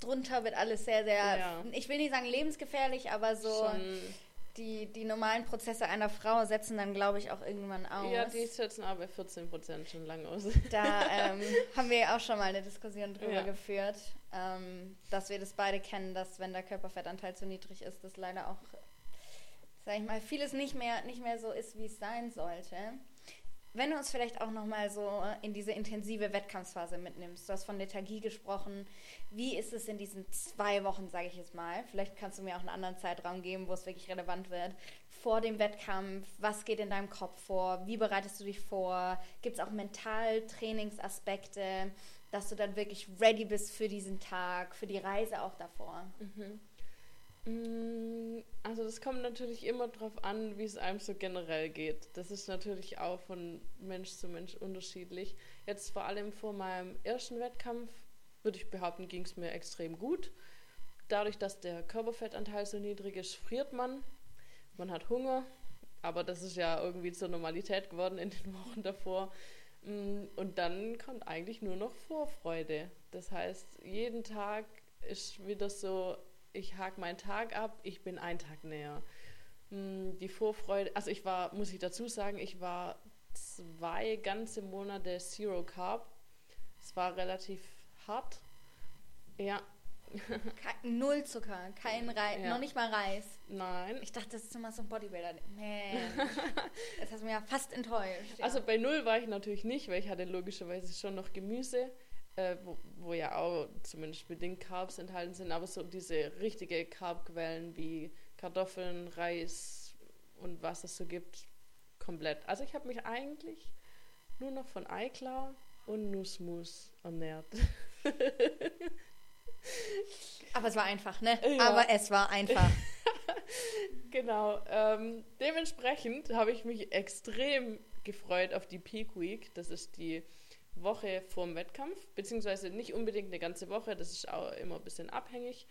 drunter wird alles sehr, sehr, ich will nicht sagen lebensgefährlich, aber so schon. Die normalen Prozesse einer Frau setzen dann, glaube ich, auch irgendwann aus. Ja, die setzen aber 14% schon lang aus. Da haben wir ja auch schon mal eine Diskussion drüber geführt, dass wir das beide kennen, dass wenn der Körperfettanteil zu niedrig ist, das leider auch, sag ich mal, vieles nicht mehr so ist, wie es sein sollte. Wenn du uns vielleicht auch nochmal so in diese intensive Wettkampfphase mitnimmst, du hast von Lethargie gesprochen, wie ist es in diesen 2 Wochen, sage ich jetzt mal, vielleicht kannst du mir auch einen anderen Zeitraum geben, wo es wirklich relevant wird, vor dem Wettkampf, was geht in deinem Kopf vor, wie bereitest du dich vor, gibt es auch Mental-Trainingsaspekte, dass du dann wirklich ready bist für diesen Tag, für die Reise auch davor? Also das kommt natürlich immer drauf an, wie es einem so generell geht. Das ist natürlich auch von Mensch zu Mensch unterschiedlich. Jetzt vor allem vor meinem ersten Wettkampf, würde ich behaupten, ging es mir extrem gut. Dadurch, dass der Körperfettanteil so niedrig ist, friert man. Man hat Hunger, aber das ist ja irgendwie zur Normalität geworden in den Wochen davor. Und dann kommt eigentlich nur noch Vorfreude. Das heißt, jeden Tag ist wieder so, ich hake meinen Tag ab, ich bin einen Tag näher. Die Vorfreude, also muss ich dazu sagen, ich war 2 ganze Monate Zero Carb. Es war relativ hart. Ja. Null Zucker, kein Reis, noch nicht mal Reis. Nein. Ich dachte, das ist immer so ein Bodybuilder. Man, das hat mich ja fast enttäuscht. Ja. Also bei 0 war ich natürlich nicht, weil ich hatte logischerweise schon noch Gemüse. Wo ja auch zumindest bedingt Carbs enthalten sind, aber so diese richtige Carbquellen wie Kartoffeln, Reis und was es so gibt, komplett. Also ich habe mich eigentlich nur noch von Eiklar und Nussmus ernährt. Aber es war einfach, ne? Ja. Aber es war einfach. Genau. Dementsprechend habe ich mich extrem gefreut auf die Peak Week. Das ist die Woche vorm Wettkampf, beziehungsweise nicht unbedingt eine ganze Woche, das ist auch immer ein bisschen abhängig.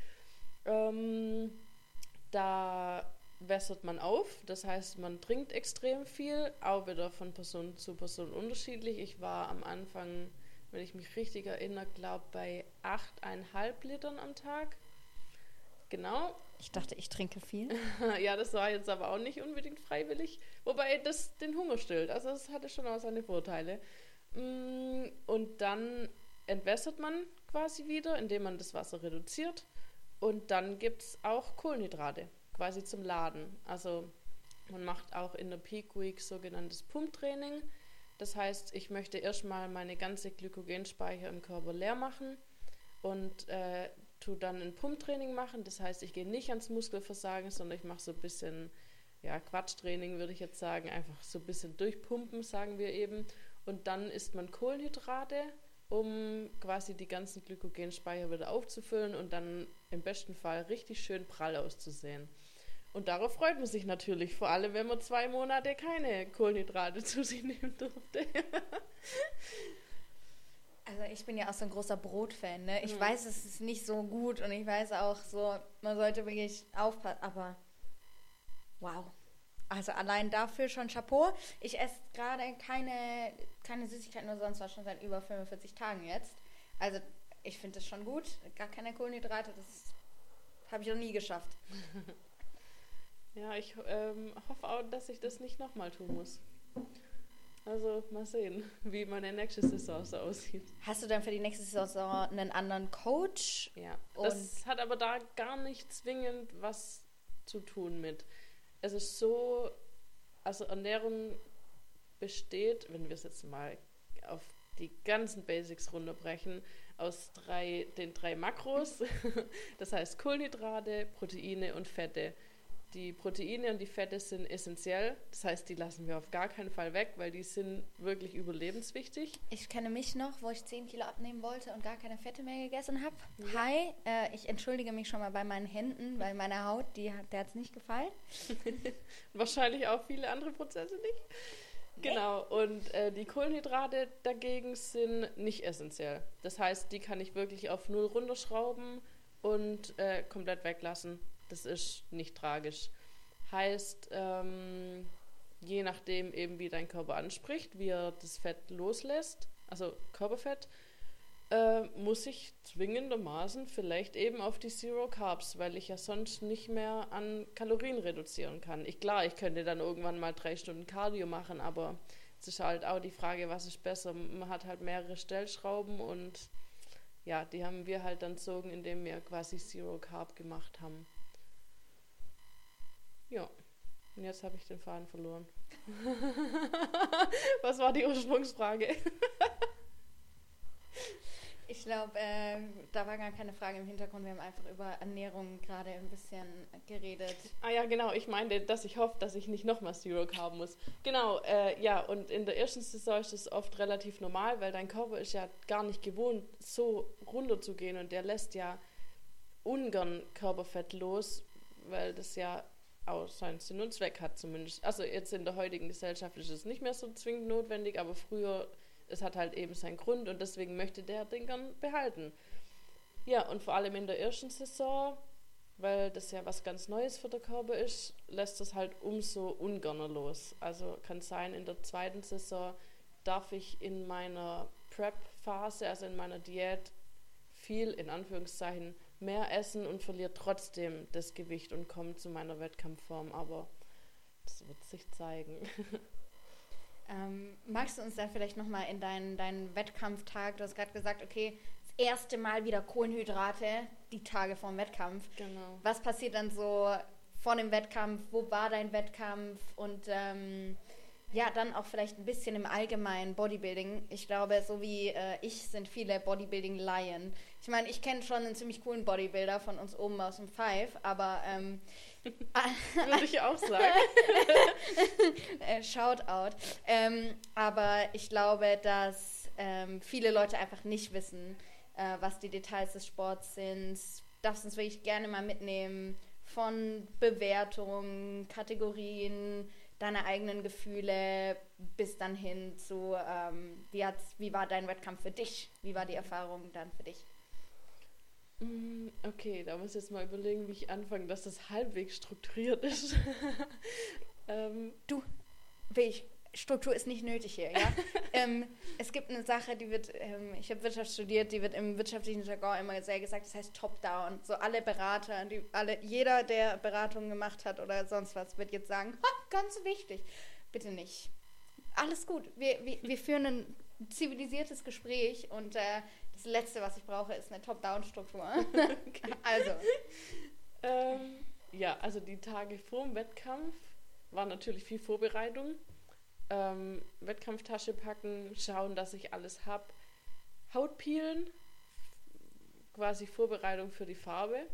Da wässert man auf, das heißt, man trinkt extrem viel, auch wieder von Person zu Person unterschiedlich. Ich war am Anfang, wenn ich mich richtig erinnere, glaube bei 8,5 Litern am Tag. Genau. Ich dachte, ich trinke viel. Ja, das war jetzt aber auch nicht unbedingt freiwillig, wobei das den Hunger stillt, also es hatte schon auch seine Vorteile. Und dann entwässert man quasi wieder, indem man das Wasser reduziert. Und dann gibt es auch Kohlenhydrate, quasi zum Laden. Also man macht auch in der Peak Week sogenanntes Pumptraining. Das heißt, ich möchte erstmal meine ganze Glykogenspeicher im Körper leer machen und tue dann ein Pumptraining machen. Das heißt, ich gehe nicht ans Muskelversagen, sondern ich mache so ein bisschen Quatschtraining, würde ich jetzt sagen. Einfach so ein bisschen durchpumpen, sagen wir eben. Und dann isst man Kohlenhydrate, um quasi die ganzen Glykogenspeicher wieder aufzufüllen und dann im besten Fall richtig schön prall auszusehen. Und darauf freut man sich natürlich, vor allem wenn man 2 Monate keine Kohlenhydrate zu sich nehmen durfte. Also ich bin ja auch so ein großer Brotfan, ne? Ich weiß, es ist nicht so gut und ich weiß auch so, man sollte wirklich aufpassen, aber wow. Also allein dafür schon Chapeau. Ich esse gerade keine Süßigkeiten oder sonst was schon seit über 45 Tagen jetzt. Also ich finde das schon gut. Gar keine Kohlenhydrate, das habe ich noch nie geschafft. Ja, ich hoffe auch, dass ich das nicht nochmal tun muss. Also mal sehen, wie meine nächste Saison so aussieht. Hast du dann für die nächste Saison einen anderen Coach? Ja, das hat aber da gar nicht zwingend was zu tun mit. Es ist so, also Ernährung besteht, wenn wir es jetzt mal auf die ganzen Basics runterbrechen, aus den 3 Makros. Das heißt Kohlenhydrate, Proteine und Fette. Die Proteine und die Fette sind essentiell. Das heißt, die lassen wir auf gar keinen Fall weg, weil die sind wirklich überlebenswichtig. Ich kenne mich noch, wo ich 10 Kilo abnehmen wollte und gar keine Fette mehr gegessen habe. Ja. Hi, ich entschuldige mich schon mal bei meinen Händen, weil meine Haut, der hat es nicht gefallen. Wahrscheinlich auch viele andere Prozesse nicht. Genau, und die Kohlenhydrate dagegen sind nicht essentiell. Das heißt, die kann ich wirklich auf 0 runterschrauben und komplett weglassen. Das ist nicht tragisch. Heißt, je nachdem eben, wie dein Körper anspricht, wie er das Fett loslässt, also Körperfett, muss ich zwingendermaßen vielleicht eben auf die Zero Carbs, weil ich ja sonst nicht mehr an Kalorien reduzieren kann. Ich könnte dann irgendwann mal 3 Stunden Cardio machen, aber es ist halt auch die Frage, was ist besser. Man hat halt mehrere Stellschrauben und ja, die haben wir halt dann gezogen, indem wir quasi Zero Carb gemacht haben. Ja, und jetzt habe ich den Faden verloren. Was war die Ursprungsfrage? Ich glaube, da war gar keine Frage im Hintergrund. Wir haben einfach über Ernährung gerade ein bisschen geredet. Ah ja, genau. Ich meinte, dass ich hoffe, dass ich nicht nochmal Zero Carb muss. Genau, ja. Und in der ersten Saison ist es oft relativ normal, weil dein Körper ist ja gar nicht gewohnt, so runterzugehen. Und der lässt ja ungern Körperfett los, weil das ja auch seinen Sinn und Zweck hat zumindest. Also jetzt in der heutigen Gesellschaft ist es nicht mehr so zwingend notwendig, aber früher... Es hat halt eben seinen Grund und deswegen möchte der den gern behalten. Ja, und vor allem in der ersten Saison, weil das ja was ganz Neues für den Körper ist, lässt es halt umso ungerner los. Also kann sein, in der zweiten Saison darf ich in meiner Prep-Phase, also in meiner Diät, viel, in Anführungszeichen, mehr essen und verliere trotzdem das Gewicht und komme zu meiner Wettkampfform. Aber das wird sich zeigen. Magst du uns dann vielleicht nochmal in deinen Wettkampftag, du hast gerade gesagt, okay, das erste Mal wieder Kohlenhydrate, die Tage vor dem Wettkampf. Genau. Was passiert dann so vor dem Wettkampf? Wo war dein Wettkampf? Und ja, dann auch vielleicht ein bisschen im Allgemeinen Bodybuilding. Ich glaube, so wie ich sind viele Bodybuilding-Laien. Ich meine, ich kenne schon einen ziemlich coolen Bodybuilder von uns oben aus dem Five, aber würde ich auch sagen. Shoutout. Aber ich glaube, dass viele Leute einfach nicht wissen, was die Details des Sports sind. Darfst uns wirklich gerne mal mitnehmen von Bewertungen, Kategorien, deine eigenen Gefühle bis dann hin zu, wie war dein Wettkampf für dich? Wie war die Erfahrung dann für dich? Okay, da muss ich jetzt mal überlegen, wie ich anfange, dass das halbwegs strukturiert ist. Struktur ist nicht nötig hier, ja? Es gibt eine Sache, die wird, ich habe Wirtschaft studiert, die wird im wirtschaftlichen Jargon immer sehr gesagt, das heißt Top-Down. So alle Berater, jeder, der Beratungen gemacht hat oder sonst was, wird jetzt sagen, ganz wichtig. Bitte nicht. Alles gut. Wir führen ein zivilisiertes Gespräch und das Letzte, was ich brauche, ist eine Top-Down-Struktur. Okay. Also. Ja, also die Tage vor dem Wettkampf war natürlich viel Vorbereitung. Wettkampftasche packen, schauen, dass ich alles habe. Haut peelen, quasi Vorbereitung für die Farbe.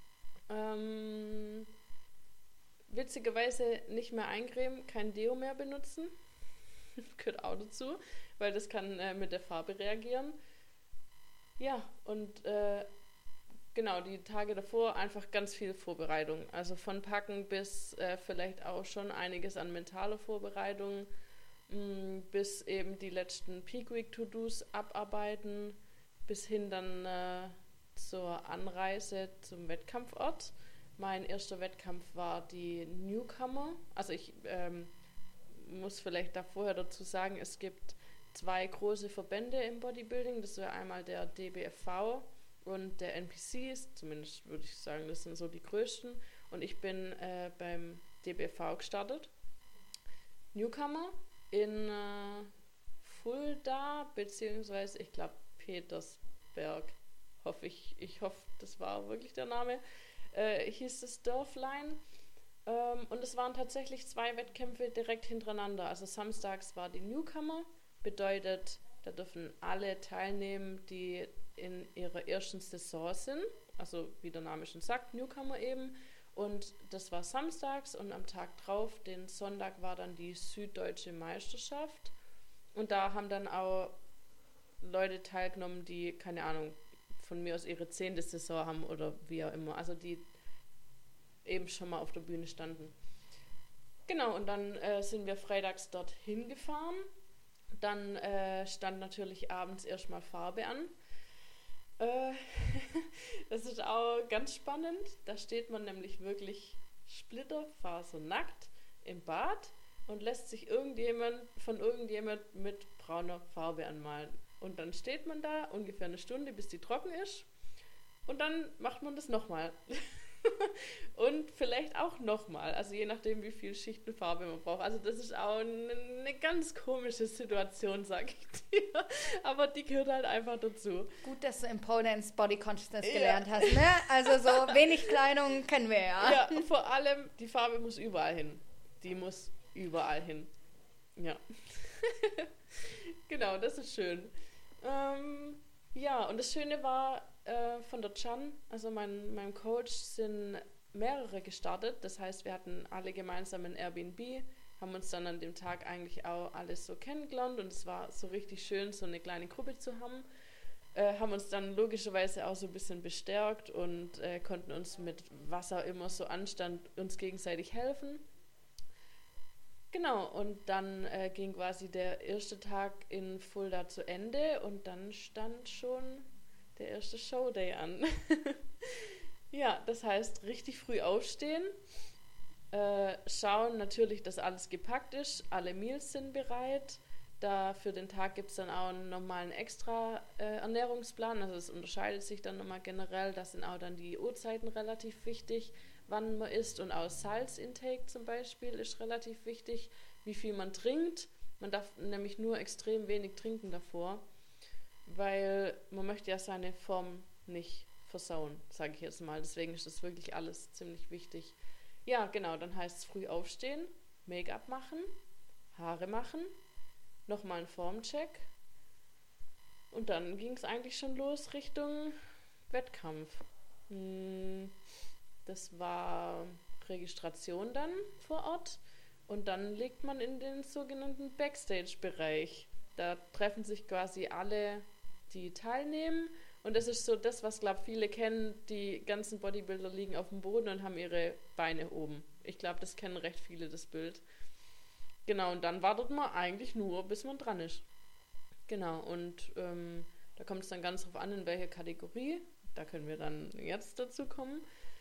Witzigerweise nicht mehr eincremen, kein Deo mehr benutzen. Gehört auch dazu, weil das kann mit der Farbe reagieren. Ja, und genau, die Tage davor einfach ganz viel Vorbereitung. Also von Packen bis vielleicht auch schon einiges an mentaler Vorbereitung, bis eben die letzten Peak-Week-To-Dos abarbeiten, bis hin dann zur Anreise zum Wettkampfort. Mein erster Wettkampf war die Newcomer. Also ich muss vielleicht da vorher dazu sagen, es gibt 2 große Verbände im Bodybuilding. Das wäre einmal der DBFV und der NPC, zumindest würde ich sagen, das sind so die größten. Und ich bin beim DBFV gestartet. Newcomer in Fulda, beziehungsweise ich glaube Petersberg. Ich hoffe, das war wirklich der Name. Hieß das Dörflein. Und es waren tatsächlich 2 Wettkämpfe direkt hintereinander. Also samstags war die Newcomer, bedeutet, da dürfen alle teilnehmen, die in ihrer ersten Saison sind. Also wie der Name schon sagt, Newcomer eben. Und das war samstags und am Tag drauf, den Sonntag, war dann die Süddeutsche Meisterschaft. Und da haben dann auch Leute teilgenommen, die, keine Ahnung, von mir aus ihre 10. Saison haben oder wie auch immer. Also die eben schon mal auf der Bühne standen. Genau, und dann sind wir freitags dorthin gefahren. Dann stand natürlich abends erstmal Farbe an. Das ist auch ganz spannend. Da steht man nämlich wirklich splitterfasernackt im Bad und lässt sich von irgendjemand mit brauner Farbe anmalen. Und dann steht man da ungefähr eine Stunde, bis die trocken ist. Und dann macht man das nochmal. Und vielleicht auch nochmal. Also je nachdem, wie viel Schichten Farbe man braucht. Also das ist auch eine ganz komische Situation, sag ich dir. Aber die gehört halt einfach dazu. Gut, dass du im Pole Dance Body Consciousness gelernt hast, ne? Also so wenig Kleidung kennen wir ja. Ja, vor allem, die Farbe muss überall hin. Die muss überall hin. Ja. Genau, das ist schön. Ja, und das Schöne war, von der Can, also meinem Coach, sind mehrere gestartet. Das heißt, wir hatten alle gemeinsam ein Airbnb, haben uns dann an dem Tag eigentlich auch alles so kennengelernt und es war so richtig schön, so eine kleine Gruppe zu haben. Haben uns dann logischerweise auch so ein bisschen bestärkt und konnten uns mit was auch immer so anstand, uns gegenseitig helfen. Genau, und dann ging quasi der erste Tag in Fulda zu Ende und dann stand schon der erste Showday an. Ja, das heißt, richtig früh aufstehen, schauen natürlich, dass alles gepackt ist, alle Meals sind bereit. Da für den Tag gibt es dann auch einen normalen extra Ernährungsplan, also es unterscheidet sich dann nochmal generell, da sind auch dann die Uhrzeiten relativ wichtig, wann man isst und auch Salzintake zum Beispiel ist relativ wichtig, wie viel man trinkt. Man darf nämlich nur extrem wenig trinken davor, weil man möchte ja seine Form nicht versauen, sage ich jetzt mal. Deswegen ist das wirklich alles ziemlich wichtig. Ja, genau, dann heißt es früh aufstehen, Make-up machen, Haare machen, nochmal einen Formcheck und dann ging es eigentlich schon los Richtung Wettkampf. Das war Registration dann vor Ort und dann legt man in den sogenannten Backstage-Bereich. Da treffen sich quasi alle, die teilnehmen und das ist so das, was, glaube ich, viele kennen. Die ganzen Bodybuilder liegen auf dem Boden und haben ihre Beine oben. Ich glaube, das kennen recht viele, das Bild. Genau, und dann wartet man eigentlich nur, bis man dran ist. Genau, und da kommt es dann ganz drauf an, in welcher Kategorie. Da können wir dann jetzt dazu kommen.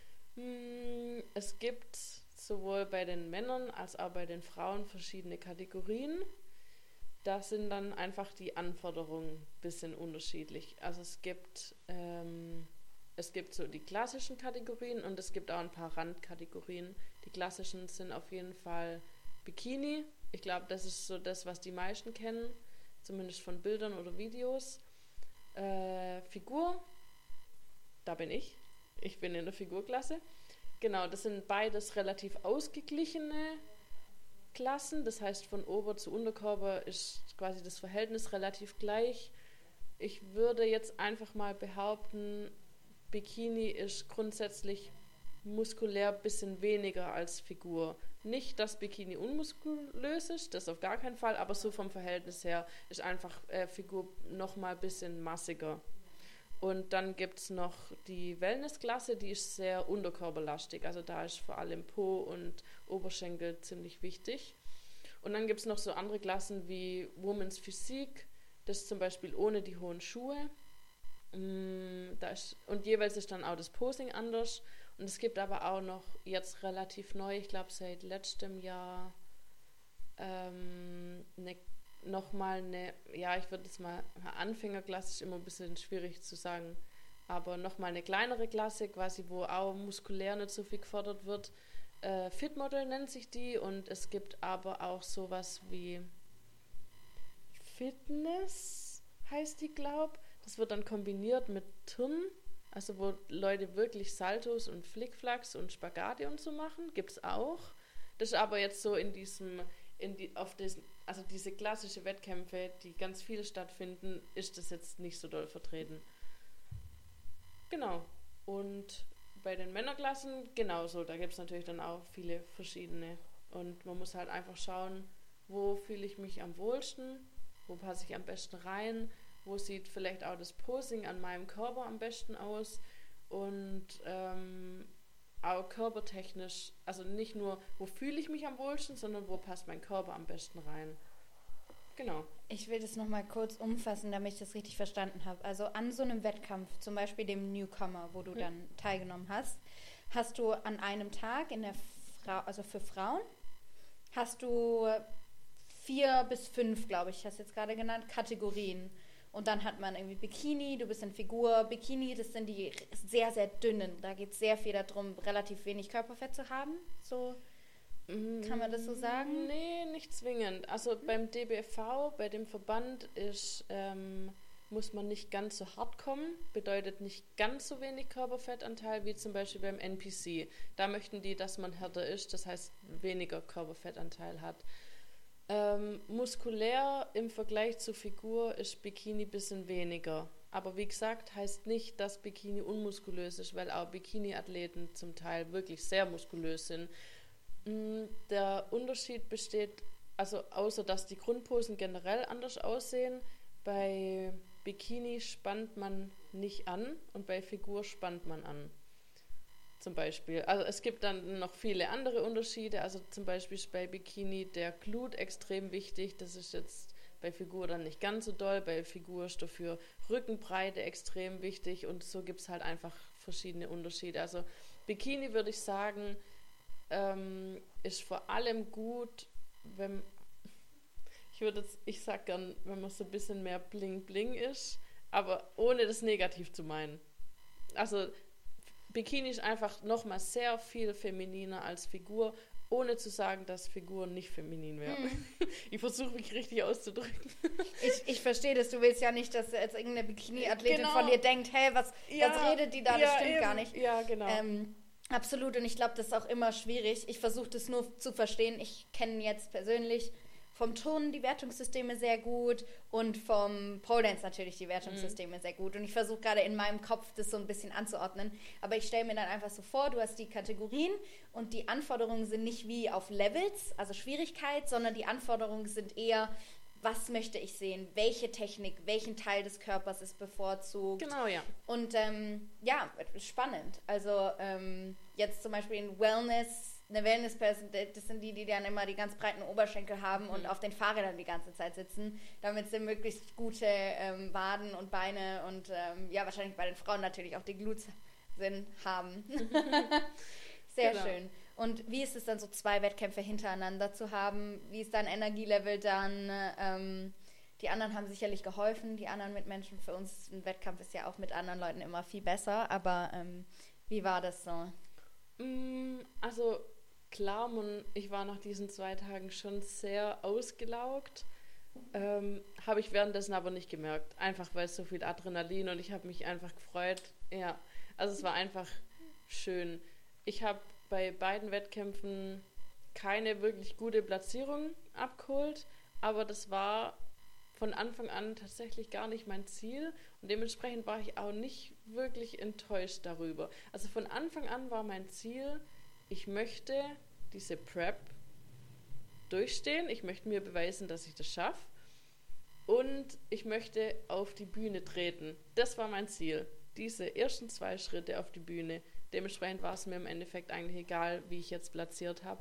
Es gibt sowohl bei den Männern als auch bei den Frauen verschiedene Kategorien. Da sind dann einfach die Anforderungen ein bisschen unterschiedlich. Also es gibt so die klassischen Kategorien und es gibt auch ein paar Randkategorien. Die klassischen sind auf jeden Fall Bikini. Ich glaube, das ist so das, was die meisten kennen, zumindest von Bildern oder Videos. Figur, da bin ich. Ich bin in der Figurklasse. Genau, das sind beides relativ ausgeglichene Klassen. Das heißt, von Ober- zu Unterkörper ist quasi das Verhältnis relativ gleich. Ich würde jetzt einfach mal behaupten, Bikini ist grundsätzlich muskulär ein bisschen weniger als Figur. Nicht, dass Bikini unmuskulös ist, das auf gar keinen Fall, aber so vom Verhältnis her ist einfach Figur nochmal ein bisschen massiger. Und dann gibt es noch die Wellness-Klasse, die ist sehr unterkörperlastig, also da ist vor allem Po und Oberschenkel ziemlich wichtig. Und dann gibt es noch so andere Klassen wie Women's Physique, das ist zum Beispiel ohne die hohen Schuhe. Und jeweils ist dann auch das Posing anders. Und es gibt aber auch noch jetzt relativ neu, ich glaube seit letztem Jahr, nochmal eine, ja, ich würde jetzt mal, Anfängerklasse ist immer ein bisschen schwierig zu sagen, aber nochmal eine kleinere Klasse, quasi, wo auch muskulär nicht so viel gefordert wird. Fitmodel nennt sich die und es gibt aber auch sowas wie Fitness, heißt die, glaub. Das wird dann kombiniert mit Turnen, also wo Leute wirklich Saltos und Flickflacks und Spagati und so machen, gibt es auch. Das ist aber jetzt so also diese klassische Wettkämpfe, die ganz viele stattfinden, ist das jetzt nicht so doll vertreten. Genau. Und bei den Männerklassen genauso. Da gibt es natürlich dann auch viele verschiedene. Und man muss halt einfach schauen, wo fühle ich mich am wohlsten, wo passe ich am besten rein, wo sieht vielleicht auch das Posing an meinem Körper am besten aus und auch körpertechnisch, also nicht nur, wo fühle ich mich am wohlsten, sondern wo passt mein Körper am besten rein. Genau. Ich will das nochmal kurz umfassen, damit ich das richtig verstanden habe. Also an so einem Wettkampf, zum Beispiel dem Newcomer, wo du dann teilgenommen hast, hast du an einem Tag also für Frauen, hast du 4 bis 5, glaube ich, hast du jetzt gerade genannt, Kategorien. Und dann hat man irgendwie Bikini, du bist in Figur. Bikini, das sind die sehr, sehr dünnen. Da geht es sehr viel darum, relativ wenig Körperfett zu haben. So kann man das so sagen? Nee, nicht zwingend. Also beim DBV, bei dem Verband, muss man nicht ganz so hart kommen, bedeutet nicht ganz so wenig Körperfettanteil wie zum Beispiel beim NPC. Da möchten die, dass man härter ist, das heißt weniger Körperfettanteil hat. Muskulär im Vergleich zur Figur ist Bikini ein bisschen weniger. Aber wie gesagt, heißt nicht, dass Bikini unmuskulös ist, weil auch Bikini-Athleten zum Teil wirklich sehr muskulös sind. Der Unterschied besteht, also außer dass die Grundposen generell anders aussehen, bei Bikini spannt man nicht an und bei Figur spannt man an. Zum Beispiel. Also es gibt dann noch viele andere Unterschiede. Also zum Beispiel ist bei Bikini der Glut extrem wichtig. Das ist jetzt bei Figur dann nicht ganz so doll. Bei Figur ist dafür Rückenbreite extrem wichtig und so gibt es halt einfach verschiedene Unterschiede. Also Bikini würde ich sagen, ist vor allem gut, wenn ich sag gern, wenn man so ein bisschen mehr Bling-Bling ist, aber ohne das negativ zu meinen. Also Bikini ist einfach nochmal sehr viel femininer als Figur, ohne zu sagen, dass Figur nicht feminin wäre. Ich versuche mich richtig auszudrücken. Ich verstehe das, du willst ja nicht, dass jetzt irgendeine Bikini-Athletin von dir denkt, hey, was redet die da, das stimmt eben gar nicht. Ja, genau. Absolut, und ich glaube, das ist auch immer schwierig. Ich versuche das nur zu verstehen. Ich kenne jetzt persönlich vom Turnen die Wertungssysteme sehr gut und vom Pole Dance natürlich die Wertungssysteme sehr gut. Und ich versuche gerade in meinem Kopf das so ein bisschen anzuordnen. Aber ich stelle mir dann einfach so vor, du hast die Kategorien und die Anforderungen sind nicht wie auf Levels, also Schwierigkeit, sondern die Anforderungen sind eher, was möchte ich sehen, welche Technik, welchen Teil des Körpers ist bevorzugt. Genau, ja. Und spannend. Also jetzt zum Beispiel in Wellness, eine Wellness-Person, das sind die dann immer die ganz breiten Oberschenkel haben und auf den Fahrrädern die ganze Zeit sitzen, damit sie möglichst gute Waden und Beine und wahrscheinlich bei den Frauen natürlich auch die Glutes haben. Sehr genau. Schön. Und wie ist es dann so, 2 Wettkämpfe hintereinander zu haben? Wie ist dein Energielevel dann? Die anderen haben sicherlich geholfen, die anderen Mitmenschen. Für uns ein Wettkampf ist ja auch mit anderen Leuten immer viel besser, aber wie war das so? Also klar, ich war nach diesen 2 Tagen schon sehr ausgelaugt. Habe ich währenddessen aber nicht gemerkt. Einfach weil es so viel Adrenalin und ich habe mich einfach gefreut. Ja, also es war einfach schön. Ich habe bei beiden Wettkämpfen keine wirklich gute Platzierung abgeholt, aber das war von Anfang an tatsächlich gar nicht mein Ziel und dementsprechend war ich auch nicht wirklich enttäuscht darüber. Also von Anfang an war mein Ziel, ich möchte diese Prep durchstehen, ich möchte mir beweisen, dass ich das schaffe und ich möchte auf die Bühne treten. Das war mein Ziel, diese ersten 2 Schritte auf die Bühne. Dementsprechend war es mir im Endeffekt eigentlich egal, wie ich jetzt platziert habe.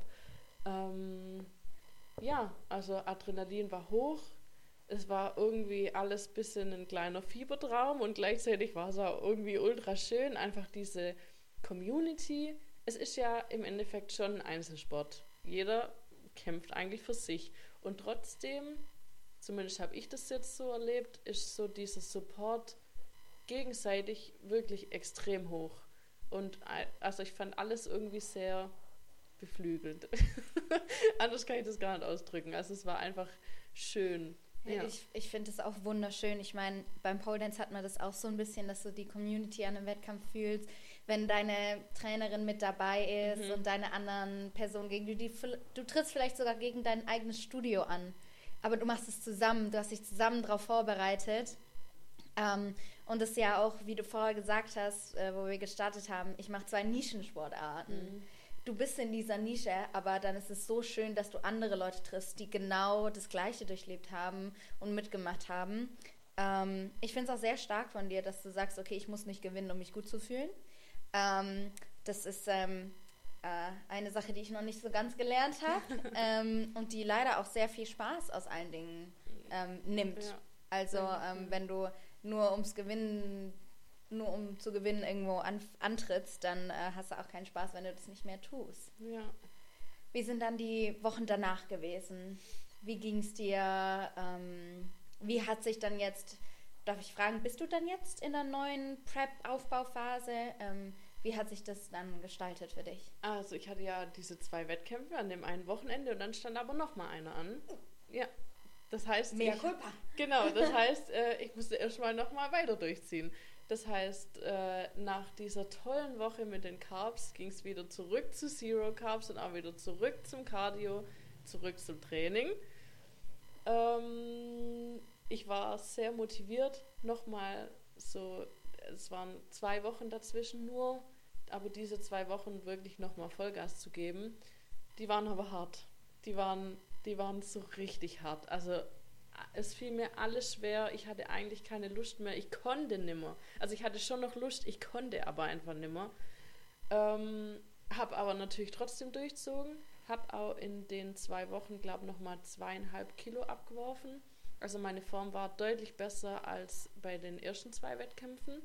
Also Adrenalin war hoch. Es war irgendwie alles ein bisschen ein kleiner Fiebertraum und gleichzeitig war es auch irgendwie ultra schön. Einfach diese Community. Es ist ja im Endeffekt schon ein Einzelsport. Jeder kämpft eigentlich für sich. Und trotzdem, zumindest habe ich das jetzt so erlebt, ist so dieser Support gegenseitig wirklich extrem hoch. Und also ich fand alles irgendwie sehr beflügelt. Anders kann ich das gar nicht ausdrücken. Also es war einfach schön. Ja. Ich finde es auch wunderschön. Ich meine, beim Pole Dance hat man das auch so ein bisschen, dass du die Community an einem Wettkampf fühlst, wenn deine Trainerin mit dabei ist und deine anderen Personen du trittst vielleicht sogar gegen dein eigenes Studio an, aber du machst es zusammen, du hast dich zusammen darauf vorbereitet. Und das ist ja auch, wie du vorher gesagt hast, wo wir gestartet haben, ich mache 2 Nischensportarten. Du bist in dieser Nische, aber dann ist es so schön, dass du andere Leute triffst, die genau das Gleiche durchlebt haben und mitgemacht haben. Ich finde es auch sehr stark von dir, dass du sagst, okay, ich muss nicht gewinnen, um mich gut zu fühlen. Das ist eine Sache, die ich noch nicht so ganz gelernt habe und die leider auch sehr viel Spaß aus allen Dingen nimmt. Ja. Also wenn du nur um zu gewinnen irgendwo antrittst, dann hast du auch keinen Spaß, wenn du das nicht mehr tust. Ja. Wie sind dann die Wochen danach gewesen? Wie ging es dir? Wie hat sich dann jetzt darf ich fragen, bist du dann jetzt in der neuen Prep-Aufbauphase? Wie hat sich das dann gestaltet für dich? Also ich hatte ja diese 2 Wettkämpfe an dem einen Wochenende und dann stand aber noch mal einer an. Ja, das heißt... Mea culpa. Genau, das heißt, ich musste erstmal noch mal weiter durchziehen. Das heißt, nach dieser tollen Woche mit den Carbs ging es wieder zurück zu Zero Carbs und auch wieder zurück zum Cardio, zurück zum Training. Ich war sehr motiviert, nochmal so, es waren 2 Wochen dazwischen nur, aber diese 2 Wochen wirklich nochmal Vollgas zu geben, die waren aber hart. Die waren so richtig hart. Also es fiel mir alles schwer, ich hatte eigentlich keine Lust mehr, ich konnte nimmer. Also ich hatte schon noch Lust, ich konnte aber einfach nimmer. Habe aber natürlich trotzdem durchzogen, habe auch in den 2 Wochen, glaube ich, nochmal 2,5 Kilo abgeworfen. Also meine Form war deutlich besser als bei den ersten 2 Wettkämpfen.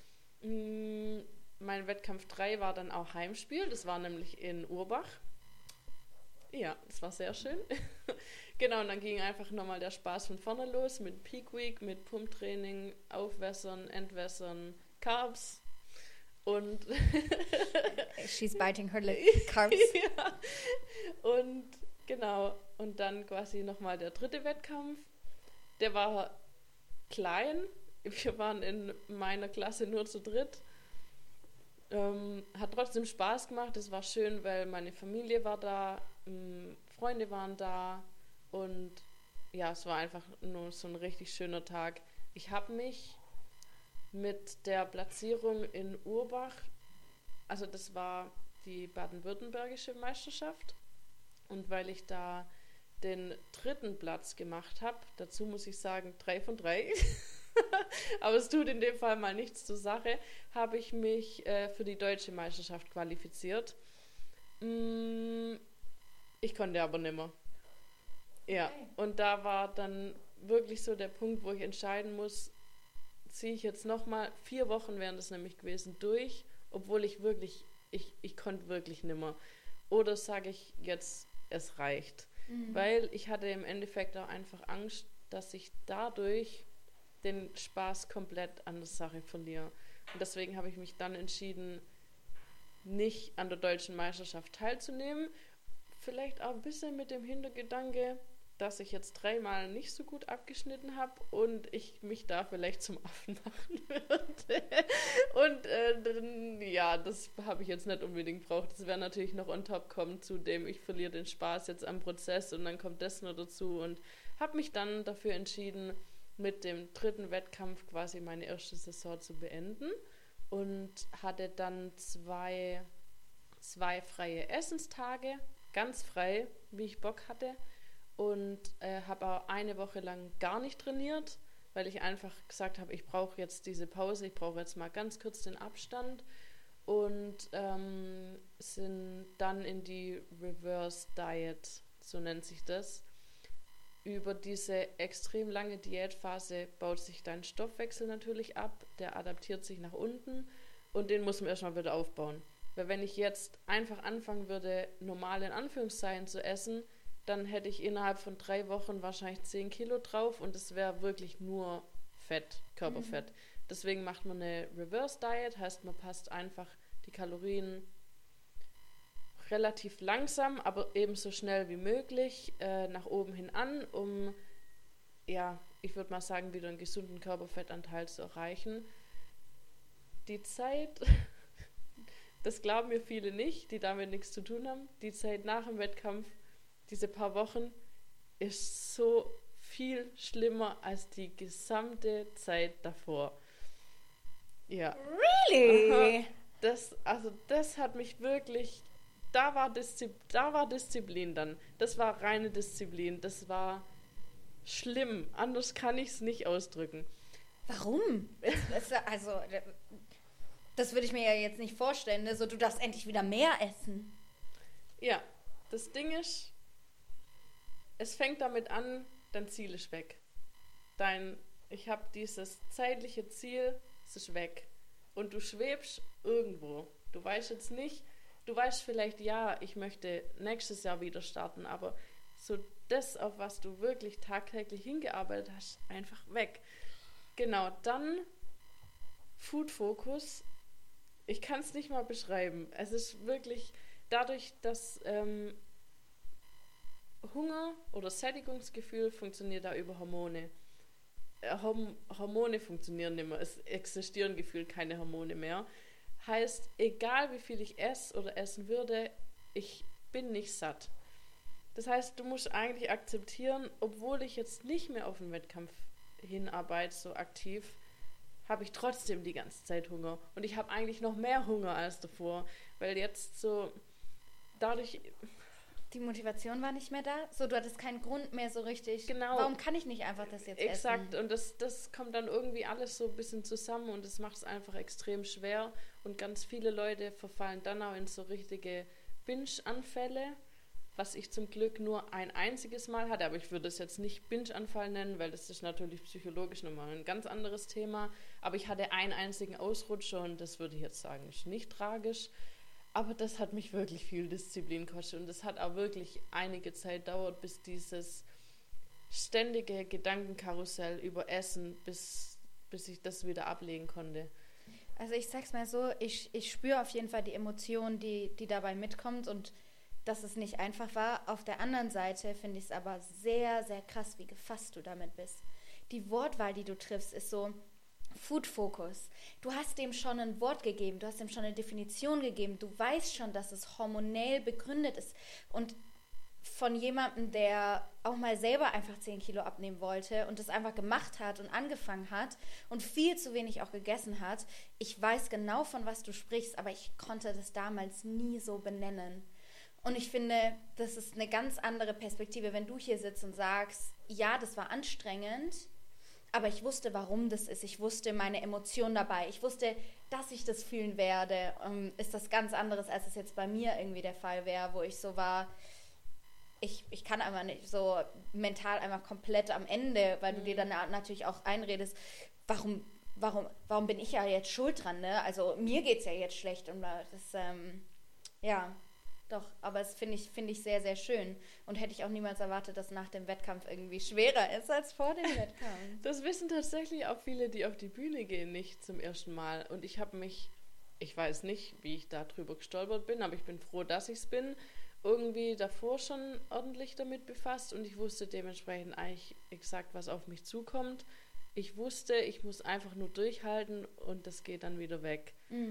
Mein Wettkampf 3 war dann auch Heimspiel, das war nämlich in Urbach. Ja, das war sehr schön. Genau, und dann ging einfach nochmal der Spaß von vorne los mit Peak Week, mit Pumptraining, Aufwässern, Entwässern, Carbs und... She's biting her lip. Carbs. Ja. Und genau, und dann quasi nochmal der 3. Wettkampf. Der war klein. Wir waren in meiner Klasse nur zu dritt. Hat trotzdem Spaß gemacht. Es war schön, weil meine Familie war da, Freunde waren da und ja, es war einfach nur so ein richtig schöner Tag. Ich habe mich mit der Platzierung in Urbach, also das war die baden-württembergische Meisterschaft, und weil ich da den 3. Platz gemacht habe, dazu muss ich sagen 3 von 3, aber es tut in dem Fall mal nichts zur Sache, habe ich mich für die deutsche Meisterschaft qualifiziert. Ich konnte aber nimmer. Ja, okay. Und da war dann wirklich so der Punkt, wo ich entscheiden muss, ziehe ich jetzt nochmal, 4 Wochen wären das nämlich gewesen, durch, obwohl ich konnte wirklich nimmer. Oder sage ich jetzt, es reicht. Weil ich hatte im Endeffekt auch einfach Angst, dass ich dadurch den Spaß komplett an der Sache verliere. Und deswegen habe ich mich dann entschieden, nicht an der deutschen Meisterschaft teilzunehmen. Vielleicht auch ein bisschen mit dem Hintergedanke, dass ich jetzt 3-mal nicht so gut abgeschnitten habe und ich mich da vielleicht zum Affen machen würde. Und ja, das habe ich jetzt nicht unbedingt gebraucht. Das wäre natürlich noch on top kommen, zu dem ich verliere den Spaß jetzt am Prozess und dann kommt das noch dazu, und habe mich dann dafür entschieden, mit dem 3. Wettkampf quasi meine erste Saison zu beenden und hatte dann 2 freie Essenstage, ganz frei, wie ich Bock hatte. Und habe auch eine Woche lang gar nicht trainiert, weil ich einfach gesagt habe, ich brauche jetzt diese Pause, ich brauche jetzt mal ganz kurz den Abstand, und sind dann in die Reverse Diet, so nennt sich das. Über diese extrem lange Diätphase baut sich dein Stoffwechsel natürlich ab, der adaptiert sich nach unten und den muss man erstmal wieder aufbauen. Weil wenn ich jetzt einfach anfangen würde, normal in Anführungszeichen zu essen, dann hätte ich innerhalb von 3 Wochen wahrscheinlich 10 Kilo drauf und es wäre wirklich nur Fett, Körperfett. Deswegen macht man eine Reverse Diet, heißt man passt einfach die Kalorien relativ langsam, aber ebenso schnell wie möglich nach oben hin an, um, ja, ich würde mal sagen, wieder einen gesunden Körperfettanteil zu erreichen. Die Zeit, das glauben mir viele nicht, die damit nichts zu tun haben, die Zeit nach dem Wettkampf, diese paar Wochen, ist so viel schlimmer als die gesamte Zeit davor. Ja. Really? Aha. Das hat mich wirklich, da war Disziplin dann. Das war reine Disziplin. Das war schlimm. Anders kann ich es nicht ausdrücken. Warum? Das würde ich mir ja jetzt nicht vorstellen. Ne? So, du darfst endlich wieder mehr essen. Ja, das Ding ist, es fängt damit an, dein Ziel ist weg. Ich habe dieses zeitliche Ziel, es ist weg. Und du schwebst irgendwo. Du weißt jetzt nicht, du weißt vielleicht, ja, ich möchte nächstes Jahr wieder starten, aber so das, auf was du wirklich tagtäglich hingearbeitet hast, einfach weg. Genau, dann Food Focus. Ich kann es nicht mal beschreiben. Es ist wirklich dadurch, dass Hunger oder Sättigungsgefühl funktioniert da über Hormone. Hormone funktionieren nicht mehr. Es existieren gefühlt keine Hormone mehr. Heißt, egal wie viel ich esse oder essen würde, ich bin nicht satt. Das heißt, du musst eigentlich akzeptieren, obwohl ich jetzt nicht mehr auf den Wettkampf hinarbeite, so aktiv, habe ich trotzdem die ganze Zeit Hunger. Und ich habe eigentlich noch mehr Hunger als davor, weil jetzt so dadurch... Die Motivation war nicht mehr da? So, du hattest keinen Grund mehr so richtig. Genau. Warum kann ich nicht einfach das jetzt Exakt. essen? Und das kommt dann irgendwie alles so ein bisschen zusammen und das macht es einfach extrem schwer. Und ganz viele Leute verfallen dann auch in so richtige Binge-Anfälle, was ich zum Glück nur ein einziges Mal hatte. Aber ich würde es jetzt nicht Binge-Anfall nennen, weil das ist natürlich psychologisch nochmal ein ganz anderes Thema. Aber ich hatte einen einzigen Ausrutscher und das würde ich jetzt sagen, ist nicht tragisch. Aber das hat mich wirklich viel Disziplin gekostet und das hat auch wirklich einige Zeit gedauert, bis dieses ständige Gedankenkarussell über Essen, bis ich das wieder ablegen konnte. Also ich sag's mal so, ich spüre auf jeden Fall die Emotion, die dabei mitkommt und dass es nicht einfach war. Auf der anderen Seite finde ich es aber sehr, sehr krass, wie gefasst du damit bist. Die Wortwahl, die du triffst, ist so... Food Focus. Du hast dem schon ein Wort gegeben, du hast dem schon eine Definition gegeben, du weißt schon, dass es hormonell begründet ist. Und von jemandem, der auch mal selber einfach 10 Kilo abnehmen wollte und das einfach gemacht hat und angefangen hat und viel zu wenig auch gegessen hat, ich weiß genau, von was du sprichst, aber ich konnte das damals nie so benennen. Und ich finde, das ist eine ganz andere Perspektive, wenn du hier sitzt und sagst, ja, das war anstrengend, aber ich wusste, warum das ist. Ich wusste meine Emotionen dabei. Ich wusste, dass ich das fühlen werde. Ist das ganz anderes, als es jetzt bei mir irgendwie der Fall wäre, wo ich so war, ich kann einfach nicht so mental einfach komplett am Ende, weil du dir dann natürlich auch einredest, warum bin ich ja jetzt schuld dran, ne? Also mir geht's ja jetzt schlecht und das, ja... Doch, aber es finde ich sehr, sehr schön. Und hätte ich auch niemals erwartet, dass nach dem Wettkampf irgendwie schwerer ist als vor dem Wettkampf. Das wissen tatsächlich auch viele, die auf die Bühne gehen, nicht zum ersten Mal. Und ich weiß nicht, wie ich da drüber gestolpert bin, aber ich bin froh, dass ich es bin, irgendwie davor schon ordentlich damit befasst und ich wusste dementsprechend eigentlich exakt, was auf mich zukommt. Ich wusste, ich muss einfach nur durchhalten und das geht dann wieder weg.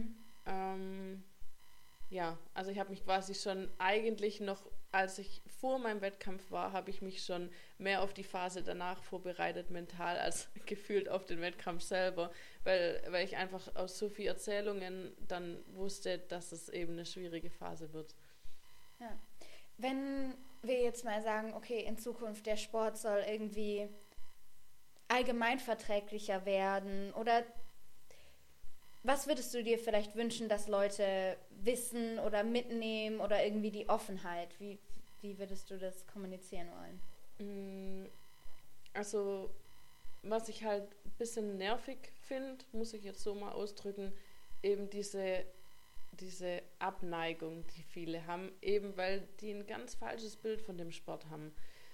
Ja, also ich habe mich quasi schon eigentlich noch, als ich vor meinem Wettkampf war, habe ich mich schon mehr auf die Phase danach vorbereitet, mental, als gefühlt auf den Wettkampf selber, weil ich einfach aus so vielen Erzählungen dann wusste, dass es eben eine schwierige Phase wird. Ja. Wenn wir jetzt mal sagen, okay, in Zukunft der Sport soll irgendwie allgemeinverträglicher werden oder was würdest du dir vielleicht wünschen, dass Leute wissen oder mitnehmen oder irgendwie die Offenheit? Wie würdest du das kommunizieren wollen? Also, was ich halt ein bisschen nervig finde, muss ich jetzt so mal ausdrücken, eben diese Abneigung, die viele haben, eben weil die ein ganz falsches Bild von dem Sport haben.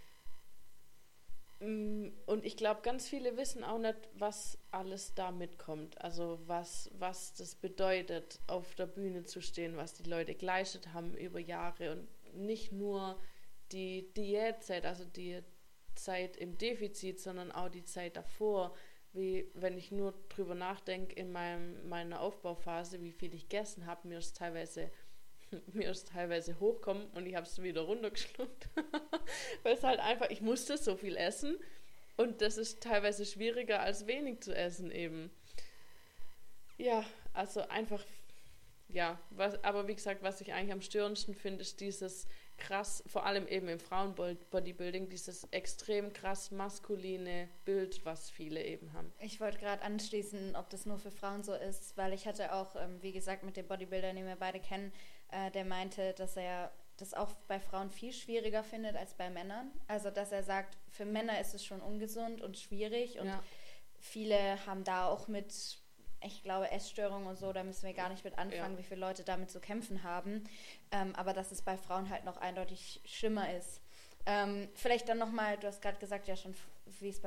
Und ich glaube, ganz viele wissen auch nicht, was alles da mitkommt. Also was das bedeutet, auf der Bühne zu stehen, was die Leute geleistet haben über Jahre und nicht nur die Diätzeit, also die Zeit im Defizit, sondern auch die Zeit davor. Wie wenn ich nur drüber nachdenke in meiner Aufbauphase, wie viel ich gegessen habe, mir ist teilweise hochkommen und ich habe es wieder runtergeschluckt. Weil es halt einfach, ich musste so viel essen und das ist teilweise schwieriger als wenig zu essen eben. Ja, also einfach, ja, aber wie gesagt, was ich eigentlich am störendsten finde, ist dieses krass, vor allem eben im Frauenbodybuilding, dieses extrem krass maskuline Bild, was viele eben haben. Ich wollte gerade anschließen, ob das nur für Frauen so ist, weil ich hatte auch, wie gesagt, mit dem Bodybuilder, den wir beide kennen, der meinte, dass er das auch bei Frauen viel schwieriger findet als bei Männern. Also, dass er sagt, für Männer ist es schon ungesund und schwierig und viele haben da auch mit, ich glaube, Essstörungen und so, da müssen wir gar nicht mit anfangen, wie viele Leute damit zu kämpfen haben. Aber dass es bei Frauen halt noch eindeutig schlimmer ist. Vielleicht dann nochmal, du hast gerade gesagt, ja schon, wie es bei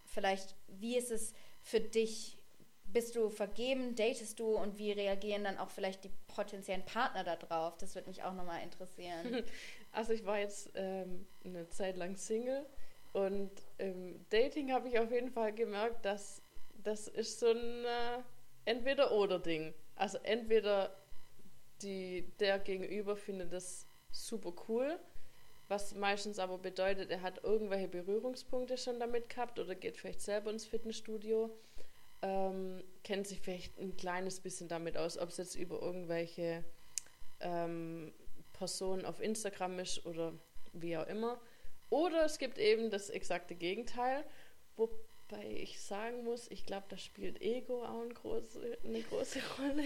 vielleicht, wie ist es für dich? Bist du vergeben, datest du und wie reagieren dann auch vielleicht die potenziellen Partner da drauf? Das würde mich auch nochmal interessieren. Also ich war jetzt eine Zeit lang Single und im Dating habe ich auf jeden Fall gemerkt, dass das ist so ein Entweder-oder-Ding. Also entweder der Gegenüber findet das super cool, was meistens aber bedeutet, er hat irgendwelche Berührungspunkte schon damit gehabt oder geht vielleicht selber ins Fitnessstudio, kennt sich vielleicht ein kleines bisschen damit aus, ob es jetzt über irgendwelche Personen auf Instagram ist oder wie auch immer. Oder es gibt eben das exakte Gegenteil, wobei ich sagen muss, ich glaube, da spielt Ego auch eine große Rolle.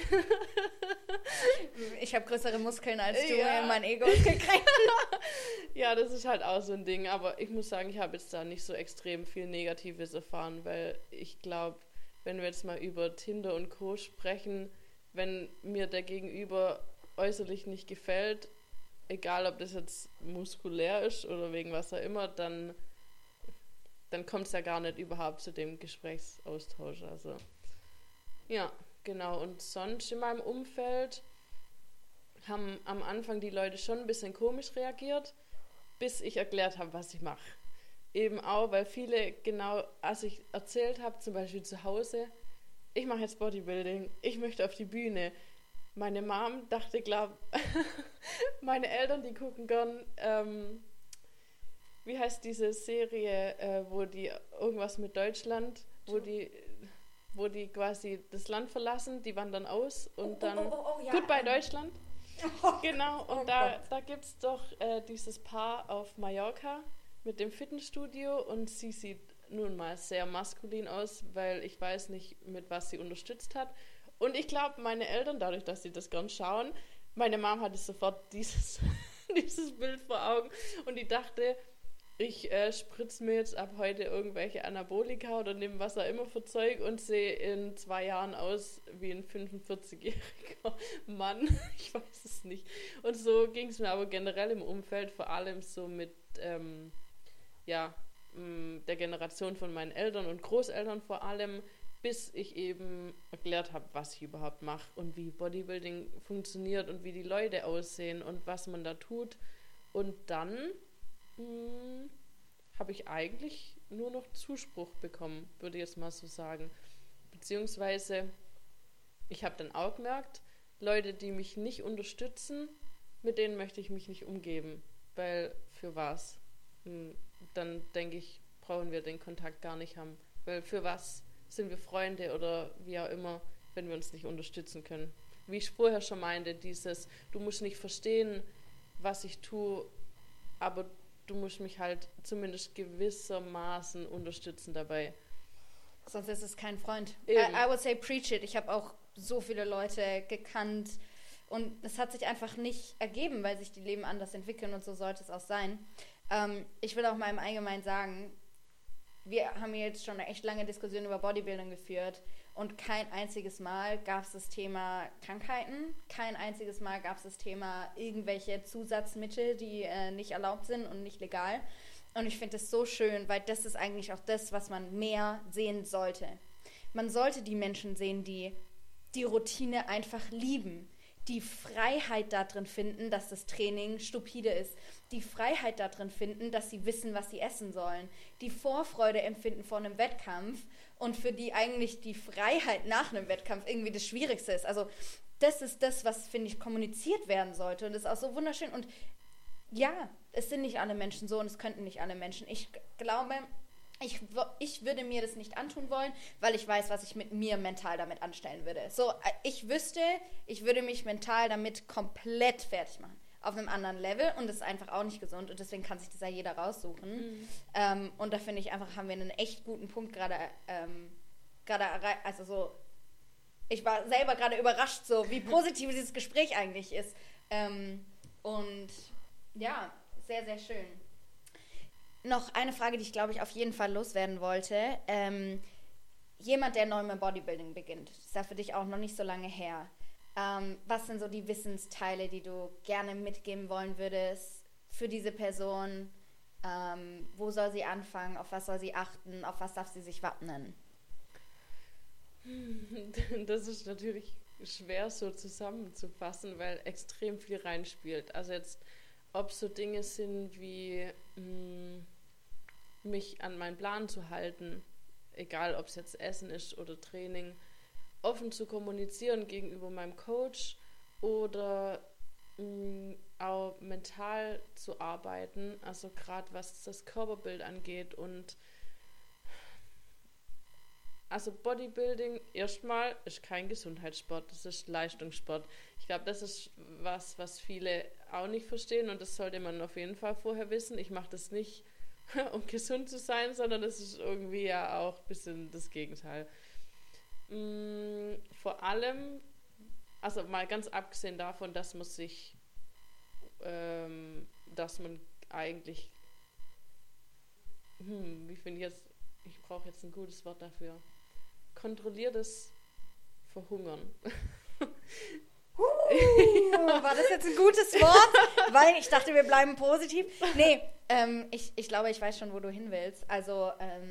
Ich habe größere Muskeln als du, mein Ego ist gekränkt. Ja, das ist halt auch so ein Ding, aber ich muss sagen, ich habe jetzt da nicht so extrem viel Negatives erfahren, weil ich glaube, wenn wir jetzt mal über Tinder und Co. sprechen, wenn mir der Gegenüber äußerlich nicht gefällt, egal ob das jetzt muskulär ist oder wegen was auch immer, dann kommt es ja gar nicht überhaupt zu dem Gesprächsaustausch. Also ja, genau. Und sonst in meinem Umfeld haben am Anfang die Leute schon ein bisschen komisch reagiert, bis ich erklärt habe, was ich mache. Eben auch, weil viele genau, als ich erzählt habe, zum Beispiel zu Hause, ich mache jetzt Bodybuilding, ich möchte auf die Bühne. Meine Mom dachte, glaube meine Eltern, die gucken gern, wie heißt diese Serie, wo die irgendwas mit Deutschland, wo die quasi das Land verlassen, die wandern aus und dann ja. Goodbye Deutschland. Genau, und da gibt es doch dieses Paar auf Mallorca mit dem Fitnessstudio und sie sieht nun mal sehr maskulin aus, weil ich weiß nicht, mit was sie unterstützt hat. Und ich glaube, meine Eltern, dadurch, dass sie das gern schauen, meine Mom hatte sofort dieses Bild vor Augen und die dachte, ich spritze mir jetzt ab heute irgendwelche Anabolika oder nehme was auch immer für Zeug und sehe in 2 Jahren aus wie ein 45-jähriger Mann. Ich weiß es nicht. Und so ging es mir aber generell im Umfeld, vor allem so mit der Generation von meinen Eltern und Großeltern vor allem, bis ich eben erklärt habe, was ich überhaupt mache und wie Bodybuilding funktioniert und wie die Leute aussehen und was man da tut. Und dann habe ich eigentlich nur noch Zuspruch bekommen, würde ich jetzt mal so sagen. Beziehungsweise, ich habe dann auch gemerkt, Leute, die mich nicht unterstützen, mit denen möchte ich mich nicht umgeben, weil für was? Dann denke ich, brauchen wir den Kontakt gar nicht haben, weil für was sind wir Freunde oder wie auch immer, wenn wir uns nicht unterstützen können. Wie ich vorher schon meinte, du musst nicht verstehen, was ich tue, aber du musst mich halt zumindest gewissermaßen unterstützen dabei. Sonst ist es kein Freund. I would say preach it. Ich habe auch so viele Leute gekannt und es hat sich einfach nicht ergeben, weil sich die Leben anders entwickeln und so sollte es auch sein. Ich will auch mal im Allgemeinen sagen, wir haben jetzt schon eine echt lange Diskussion über Bodybuilding geführt und kein einziges Mal gab es das Thema Krankheiten, kein einziges Mal gab es das Thema irgendwelche Zusatzmittel, die nicht erlaubt sind und nicht legal. Und ich finde das so schön, weil das ist eigentlich auch das, was man mehr sehen sollte. Man sollte die Menschen sehen, die die Routine einfach lieben, die Freiheit darin finden, dass das Training stupide ist, die Freiheit darin finden, dass sie wissen, was sie essen sollen, die Vorfreude empfinden vor einem Wettkampf und für die eigentlich die Freiheit nach einem Wettkampf irgendwie das Schwierigste ist. Also das ist das, was, finde ich, kommuniziert werden sollte und das ist auch so wunderschön. Und ja, es sind nicht alle Menschen so und es könnten nicht alle Menschen. Ich glaube, ich würde mir das nicht antun wollen, weil ich weiß, was ich mit mir mental damit anstellen würde. So, ich wüsste, ich würde mich mental damit komplett fertig machen. Auf einem anderen Level und das ist einfach auch nicht gesund und deswegen kann sich das ja jeder raussuchen. Und da finde ich einfach, haben wir einen echt guten Punkt gerade erreicht. Also so, ich war selber gerade überrascht, so wie positiv dieses Gespräch eigentlich ist. Und ja, sehr, sehr schön. Noch eine Frage, die ich, glaube ich, auf jeden Fall loswerden wollte. Jemand, der neu mit Bodybuilding beginnt, ist ja für dich auch noch nicht so lange her. Was sind so die Wissensteile, die du gerne mitgeben wollen würdest für diese Person? Wo soll sie anfangen? Auf was soll sie achten? Auf was darf sie sich wappnen? Das ist natürlich schwer so zusammenzufassen, weil extrem viel reinspielt. Also jetzt, ob so Dinge sind wie mich an meinen Plan zu halten, egal ob es jetzt Essen ist oder Training, offen zu kommunizieren gegenüber meinem Coach oder auch mental zu arbeiten, also gerade was das Körperbild angeht. Und also Bodybuilding erstmal ist kein Gesundheitssport, das ist Leistungssport. Ich glaube, das ist was viele auch nicht verstehen und das sollte man auf jeden Fall vorher wissen. Ich mache das nicht, um gesund zu sein, sondern das ist irgendwie ja auch ein bisschen das Gegenteil. Vor allem, also mal ganz abgesehen davon, dass man sich, dass man eigentlich, wie finde ich jetzt, ich brauche jetzt ein gutes Wort dafür, kontrolliertes Verhungern. War das jetzt ein gutes Wort? Weil ich dachte, wir bleiben positiv. Nee, ich glaube, ich weiß schon, wo du hin willst. Also,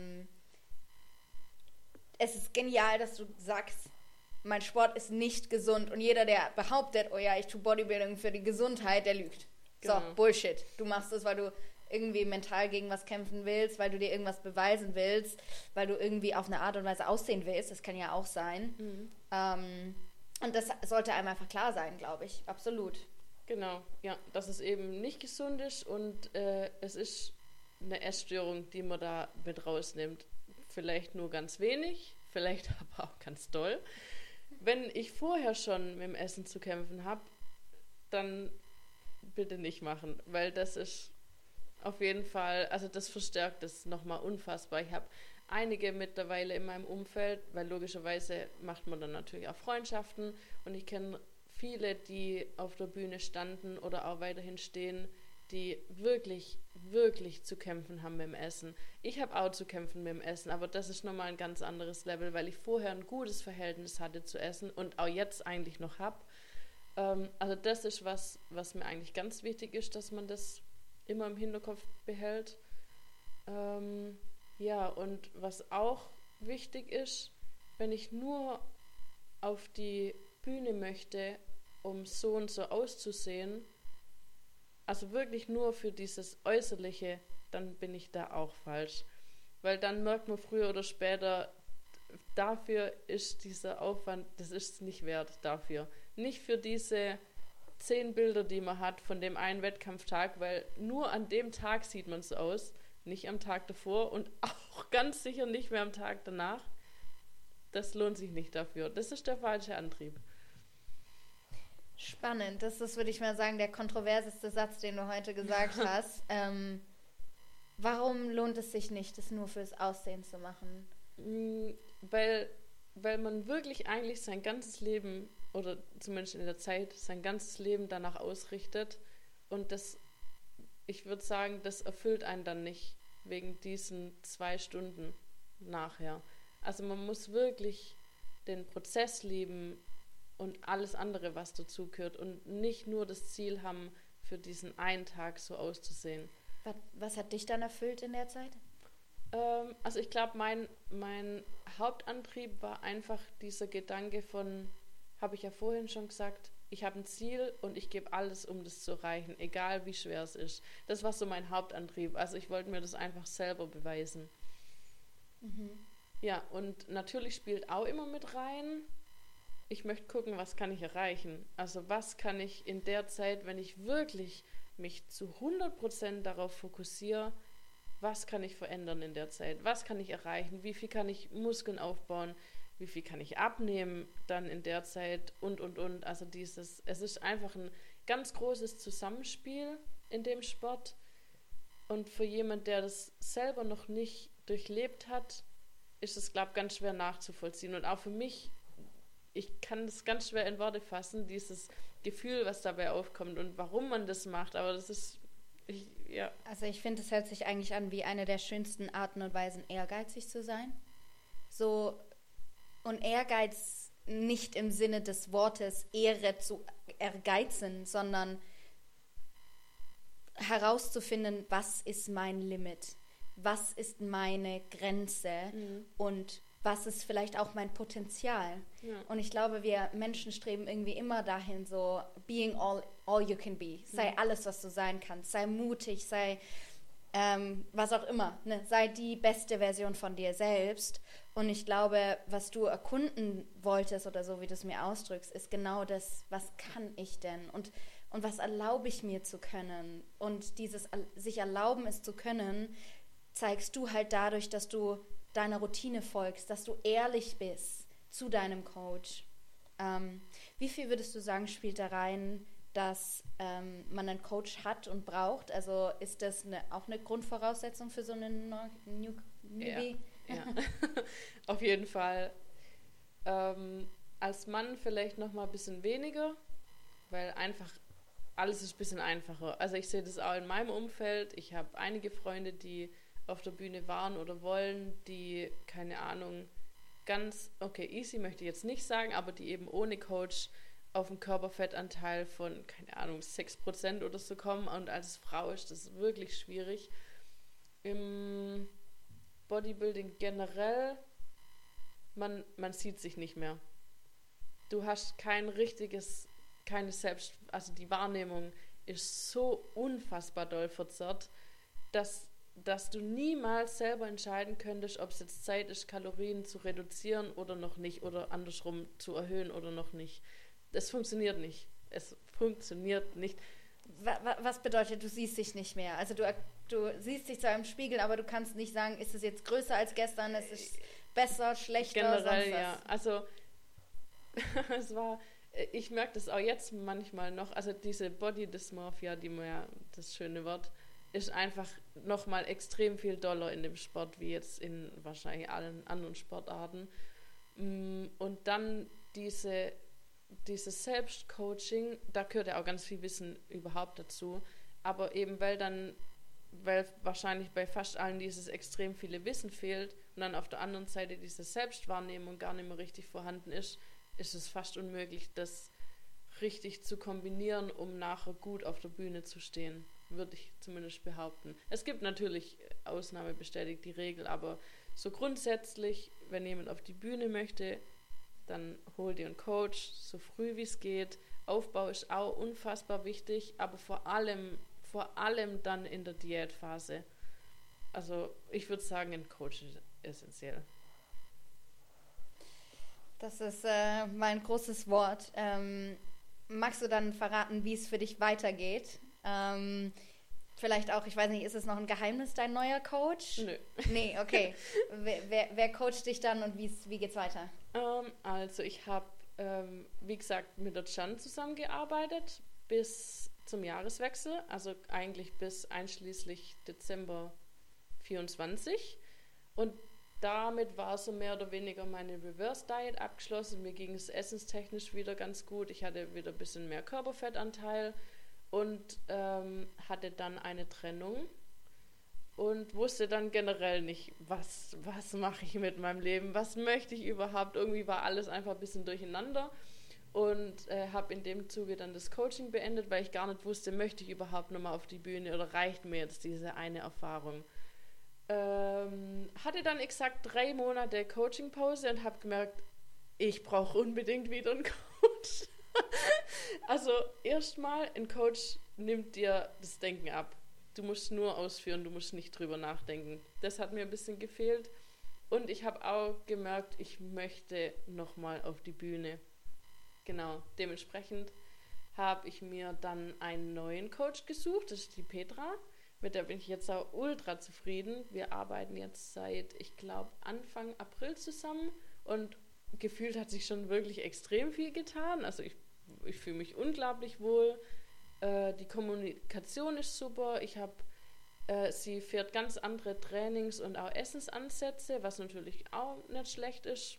es ist genial, dass du sagst, mein Sport ist nicht gesund. Und jeder, der behauptet, oh ja, ich tue Bodybuilding für die Gesundheit, der lügt. Genau. So, Bullshit. Du machst das, weil du irgendwie mental gegen was kämpfen willst, weil du dir irgendwas beweisen willst, weil du irgendwie auf eine Art und Weise aussehen willst. Das kann ja auch sein. Und das sollte einem einfach klar sein, glaube ich. Absolut. Genau, ja, dass es eben nicht gesund ist und es ist eine Essstörung, die man da mit rausnimmt. Vielleicht nur ganz wenig, vielleicht aber auch ganz doll. Wenn ich vorher schon mit dem Essen zu kämpfen habe, dann bitte nicht machen, weil das ist auf jeden Fall, also das verstärkt es nochmal unfassbar. Ich habe einige mittlerweile in meinem Umfeld, weil logischerweise macht man dann natürlich auch Freundschaften und ich kenne viele, die auf der Bühne standen oder auch weiterhin stehen, die wirklich, wirklich zu kämpfen haben mit dem Essen. Ich habe auch zu kämpfen mit dem Essen, aber das ist nochmal ein ganz anderes Level, weil ich vorher ein gutes Verhältnis hatte zu Essen und auch jetzt eigentlich noch habe. Also das ist was mir eigentlich ganz wichtig ist, dass man das immer im Hinterkopf behält. Ja, und was auch wichtig ist, wenn ich nur auf die Bühne möchte, um so und so auszusehen, also wirklich nur für dieses Äußerliche, dann bin ich da auch falsch. Weil dann merkt man früher oder später, dafür ist dieser Aufwand, das ist es nicht wert dafür. Nicht für diese 10 Bilder, die man hat von dem einen Wettkampftag, weil nur an dem Tag sieht man so aus, nicht am Tag davor und auch ganz sicher nicht mehr am Tag danach. Das lohnt sich nicht dafür. Das ist der falsche Antrieb. Spannend. Das ist, würde ich mal sagen, der kontroverseste Satz, den du heute gesagt hast. Warum lohnt es sich nicht, das nur fürs Aussehen zu machen? Weil man wirklich eigentlich sein ganzes Leben, oder zumindest in der Zeit, sein ganzes Leben danach ausrichtet. Und das, ich würde sagen, das erfüllt einen dann nicht wegen diesen 2 Stunden nachher. Also man muss wirklich den Prozess lieben und alles andere, was dazu gehört und nicht nur das Ziel haben, für diesen einen Tag so auszusehen. Was hat dich dann erfüllt in der Zeit? Also ich glaube, mein Hauptantrieb war einfach dieser Gedanke von, habe ich ja vorhin schon gesagt, ich habe ein Ziel und ich gebe alles, um das zu erreichen, egal wie schwer es ist. Das war so mein Hauptantrieb. Also ich wollte mir das einfach selber beweisen. Ja, und natürlich spielt auch immer mit rein, ich möchte gucken, was kann ich erreichen. Also was kann ich in der Zeit, wenn ich wirklich mich zu 100% darauf fokussiere, was kann ich verändern in der Zeit? Was kann ich erreichen? Wie viel kann ich Muskeln aufbauen? Wie viel kann ich abnehmen dann in der Zeit? Und. Also es ist einfach ein ganz großes Zusammenspiel in dem Sport. Und für jemand, der das selber noch nicht durchlebt hat, ist es, glaube ich, ganz schwer nachzuvollziehen. Und auch für mich, ich kann das ganz schwer in Worte fassen, dieses Gefühl, was dabei aufkommt und warum man das macht. Aber das ist, ja. Also ich finde, es hört sich eigentlich an wie eine der schönsten Arten und Weisen, ehrgeizig zu sein. So, und Ehrgeiz nicht im Sinne des Wortes Ehre zu ergeizen, sondern herauszufinden, was ist mein Limit, was ist meine Grenze und was ist vielleicht auch mein Potenzial. Ja. Und ich glaube, wir Menschen streben irgendwie immer dahin, so being all you can be. Sei alles, was du sein kannst. Sei mutig, sei was auch immer. Ne? Sei die beste Version von dir selbst. Und ich glaube, was du erkunden wolltest oder so, wie du es mir ausdrückst, ist genau das, was kann ich denn? Und was erlaube ich mir zu können? Und dieses sich erlauben, es zu können, zeigst du halt dadurch, dass du deiner Routine folgst, dass du ehrlich bist zu deinem Coach. Wie viel würdest du sagen, spielt da rein, dass man einen Coach hat und braucht? Also ist das auch eine Grundvoraussetzung für so einen Newbie? Ja. Auf jeden Fall. Als Mann vielleicht noch mal ein bisschen weniger, weil einfach alles ist ein bisschen einfacher. Also ich sehe das auch in meinem Umfeld. Ich habe einige Freunde, die auf der Bühne waren oder wollen, die, keine Ahnung, ganz, okay, easy möchte ich jetzt nicht sagen, aber die eben ohne Coach auf einen Körperfettanteil von, keine Ahnung, 6% oder so kommen. Und als Frau ist das wirklich schwierig. Im Bodybuilding generell, man sieht sich nicht mehr. Du hast keine Selbst, also die Wahrnehmung ist so unfassbar doll verzerrt, dass du niemals selber entscheiden könntest, ob es jetzt Zeit ist, Kalorien zu reduzieren oder noch nicht oder andersrum zu erhöhen oder noch nicht. Das funktioniert nicht. Es funktioniert nicht. Was bedeutet, du siehst dich nicht mehr? Also du siehst dich zwar im Spiegel, aber du kannst nicht sagen, ist es jetzt größer als gestern, ist es besser, schlechter, generell, sonst was? Ja. Also ich merke das auch jetzt manchmal noch, also diese Body Dysmorphia, die man ja, das schöne Wort, ist einfach nochmal extrem viel doller in dem Sport, wie jetzt in wahrscheinlich allen anderen Sportarten. Und dann dieses Selbstcoaching, da gehört ja auch ganz viel Wissen überhaupt dazu, aber eben weil wahrscheinlich bei fast allen dieses extrem viele Wissen fehlt und dann auf der anderen Seite diese Selbstwahrnehmung gar nicht mehr richtig vorhanden ist es fast unmöglich, das richtig zu kombinieren, um nachher gut auf der Bühne zu stehen, würde ich zumindest behaupten. Es gibt natürlich Ausnahme bestätigt die Regel, aber so grundsätzlich, wenn jemand auf die Bühne möchte, dann hol dir einen Coach, so früh wie es geht. Aufbau ist auch unfassbar wichtig, aber vor allem dann in der Diätphase. Also ich würde sagen, ein Coach ist essentiell. Das ist mein großes Wort. Magst du dann verraten, wie es für dich weitergeht? Vielleicht auch, ich weiß nicht, ist es noch ein Geheimnis, dein neuer Coach? Nö. Nee, okay. Wer coacht dich dann und wie geht's weiter? Also ich habe, wie gesagt, mit der Can zusammengearbeitet bis zum Jahreswechsel, also eigentlich bis einschließlich Dezember 24. Und damit war so mehr oder weniger meine Reverse Diet abgeschlossen. Mir ging es essenstechnisch wieder ganz gut. Ich hatte wieder ein bisschen mehr Körperfettanteil und hatte dann eine Trennung und wusste dann generell nicht, was mache ich mit meinem Leben, was möchte ich überhaupt. Irgendwie war alles einfach ein bisschen durcheinander und habe in dem Zuge dann das Coaching beendet, weil ich gar nicht wusste, möchte ich überhaupt nochmal auf die Bühne oder reicht mir jetzt diese eine Erfahrung. Hatte dann exakt 3 Monate Coaching-Pause und habe gemerkt, ich brauche unbedingt wieder einen Coach. Also erstmal, ein Coach nimmt dir das Denken ab. Du musst nur ausführen, du musst nicht drüber nachdenken. Das hat mir ein bisschen gefehlt. Und ich habe auch gemerkt, ich möchte nochmal auf die Bühne. Genau, dementsprechend habe ich mir dann einen neuen Coach gesucht, das ist die Petra. Mit der bin ich jetzt auch ultra zufrieden. Wir arbeiten jetzt seit, ich glaube, Anfang April zusammen und gefühlt hat sich schon wirklich extrem viel getan. Also ich fühle mich unglaublich wohl. Die Kommunikation ist super. Sie fährt ganz andere Trainings- und auch Essensansätze, was natürlich auch nicht schlecht ist.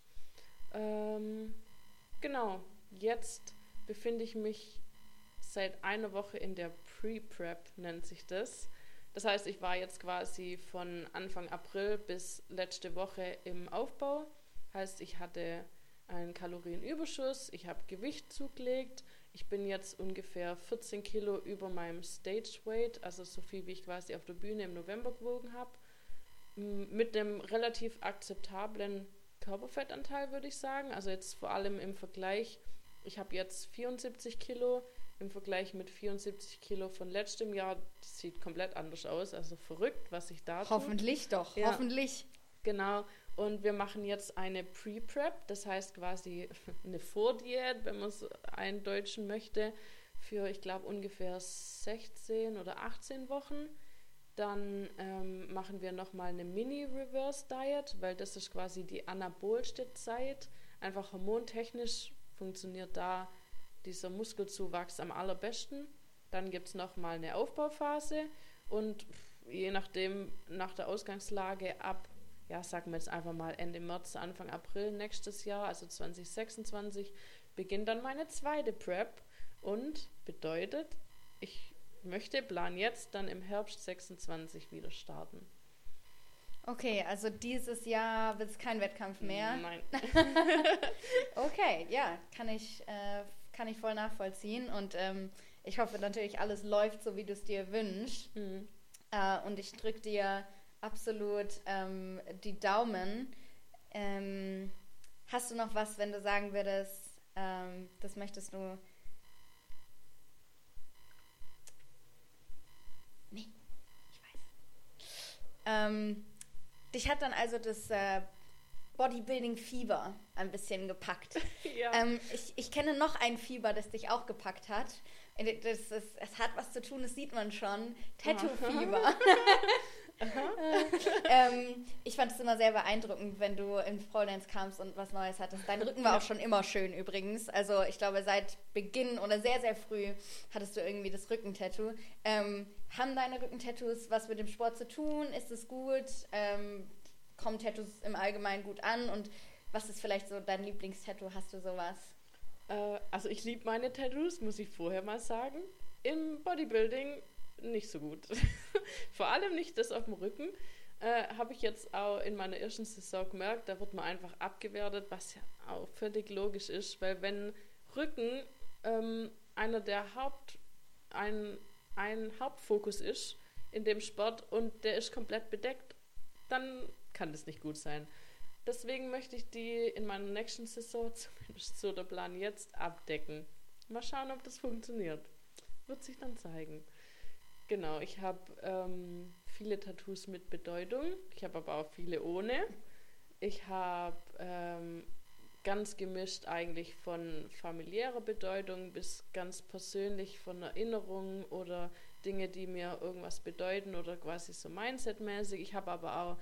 Genau, jetzt befinde ich mich seit einer Woche in der Pre-Prep, nennt sich das. Das heißt, ich war jetzt quasi von Anfang April bis letzte Woche im Aufbau. Heißt, ich hatte einen Kalorienüberschuss, ich habe Gewicht zugelegt, Ich bin jetzt ungefähr 14 Kilo über meinem Stage Weight, also so viel, wie ich quasi auf der Bühne im November gewogen habe. Mit dem relativ akzeptablen Körperfettanteil, würde ich sagen. Also jetzt vor allem im Vergleich, ich habe jetzt 74 Kilo, im Vergleich mit 74 Kilo von letztem Jahr, das sieht komplett anders aus. Also verrückt, was ich da tue. Hoffentlich doch, ja. Hoffentlich. Genau. Und wir machen jetzt eine Pre-Prep, das heißt quasi eine Vordiät, wenn man es eindeutschen möchte, für, ich glaube, ungefähr 16 oder 18 Wochen. Dann machen wir nochmal eine Mini-Reverse-Diet, weil das ist quasi die anabolste Zeit. Einfach hormontechnisch funktioniert da dieser Muskelzuwachs am allerbesten. Dann gibt es nochmal eine Aufbauphase und je nachdem, nach der Ausgangslage ab, ja, sagen wir jetzt einfach mal Ende März, Anfang April nächstes Jahr, also 2026, beginnt dann meine zweite Prep und bedeutet, ich plan jetzt dann im Herbst 26 wieder starten. Okay, also dieses Jahr wird es kein Wettkampf mehr? Nein. Okay, ja, kann ich voll nachvollziehen und ich hoffe natürlich, alles läuft so, wie du es dir wünschst. Und ich drücke dir absolut die Daumen. Hast du noch was, wenn du sagen würdest, das möchtest du... Nee, ich weiß. Dich hat dann also das Bodybuilding-Fieber ein bisschen gepackt. Ja. Ich kenne noch ein Fieber, das dich auch gepackt hat. Es hat was zu tun, das sieht man schon. Tattoo-Fieber. Ich fand es immer sehr beeindruckend, wenn du in Pole Dance kamst und was Neues hattest. Dein Rücken war auch schon immer schön übrigens. Also ich glaube, seit Beginn oder sehr, sehr früh hattest du irgendwie das Rückentattoo. Haben deine Rückentattoos was mit dem Sport zu tun? Ist es gut? Kommen Tattoos im Allgemeinen gut an? Und was ist vielleicht so dein Lieblingstattoo? Hast du sowas? Also ich liebe meine Tattoos, muss ich vorher mal sagen. Im Bodybuilding nicht so gut. Vor allem nicht das auf dem Rücken. Habe ich jetzt auch in meiner ersten Saison gemerkt, da wird man einfach abgewertet, was ja auch völlig logisch ist, weil wenn Rücken einer der ein Hauptfokus ist in dem Sport und der ist komplett bedeckt, dann kann das nicht gut sein. Deswegen möchte ich die in meiner nächsten Saison, zumindest so der Plan jetzt, abdecken. Mal schauen, ob das funktioniert. Wird sich dann zeigen. Genau, ich habe viele Tattoos mit Bedeutung. Ich habe aber auch viele ohne. Ich habe ganz gemischt eigentlich von familiärer Bedeutung bis ganz persönlich von Erinnerungen oder Dinge, die mir irgendwas bedeuten oder quasi so Mindset-mäßig. Ich habe aber auch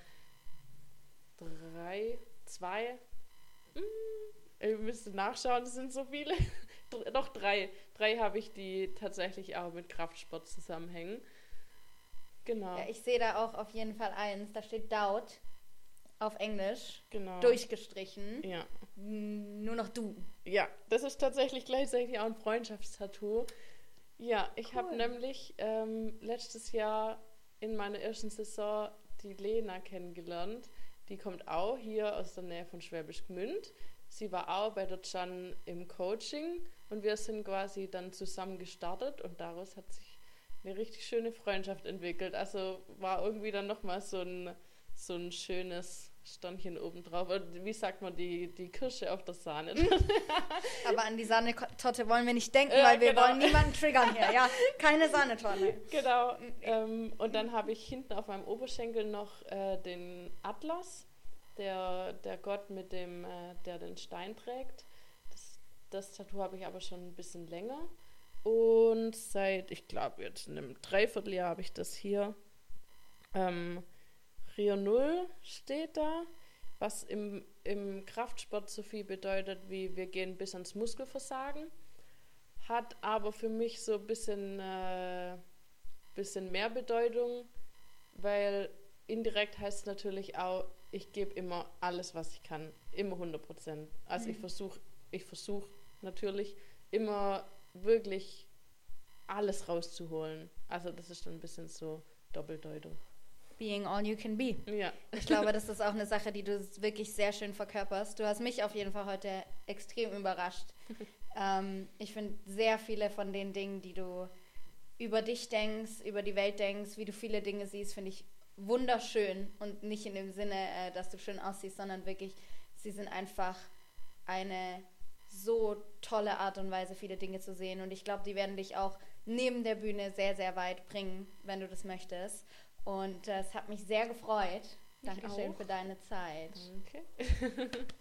ihr müsst nachschauen, es sind so viele. Doch drei habe ich, die tatsächlich auch mit Kraftsport zusammenhängen. Genau. Ja, ich sehe da auch auf jeden Fall eins. Da steht Doubt auf Englisch. Genau. Durchgestrichen. Ja. Nur noch du. Ja, das ist tatsächlich gleichzeitig auch ein Freundschaftstattoo. Ja, ich habe nämlich letztes Jahr in meiner ersten Saison die Lena kennengelernt. Die kommt auch hier aus der Nähe von Schwäbisch Gmünd. Sie war auch bei der Can im Coaching und wir sind quasi dann zusammen gestartet und daraus hat sich eine richtig schöne Freundschaft entwickelt. Also war irgendwie dann nochmal so ein schönes Sternchen obendrauf. Wie sagt man, die Kirsche auf der Sahne. Aber an die Sahnetorte wollen wir nicht denken, weil wir wollen niemanden triggern hier. Ja, keine Sahnetorte. Genau. Und dann habe ich hinten auf meinem Oberschenkel noch den Atlas, der Gott mit dem, der den Stein trägt. Das Tattoo habe ich aber schon ein bisschen länger. Und seit, ich glaube, jetzt in einem Dreivierteljahr habe ich das hier. Rio 0 steht da, was im Kraftsport so viel bedeutet wie wir gehen bis ans Muskelversagen. Hat aber für mich so ein bisschen mehr Bedeutung, weil indirekt heißt es natürlich auch, ich gebe immer alles, was ich kann, immer 100%. Also ich versuche natürlich immer wirklich alles rauszuholen. Also das ist dann ein bisschen so Doppeldeutung. Being all you can be. Ja. Ich glaube, das ist auch eine Sache, die du wirklich sehr schön verkörperst. Du hast mich auf jeden Fall heute extrem überrascht. Ich finde sehr viele von den Dingen, die du über dich denkst, über die Welt denkst, wie du viele Dinge siehst, finde ich wunderschön und nicht in dem Sinne, dass du schön aussiehst, sondern wirklich, sie sind einfach eine so tolle Art und Weise, viele Dinge zu sehen und ich glaube, die werden dich auch neben der Bühne sehr, sehr weit bringen, wenn du das möchtest und es hat mich sehr gefreut. Dankeschön für deine Zeit. Okay.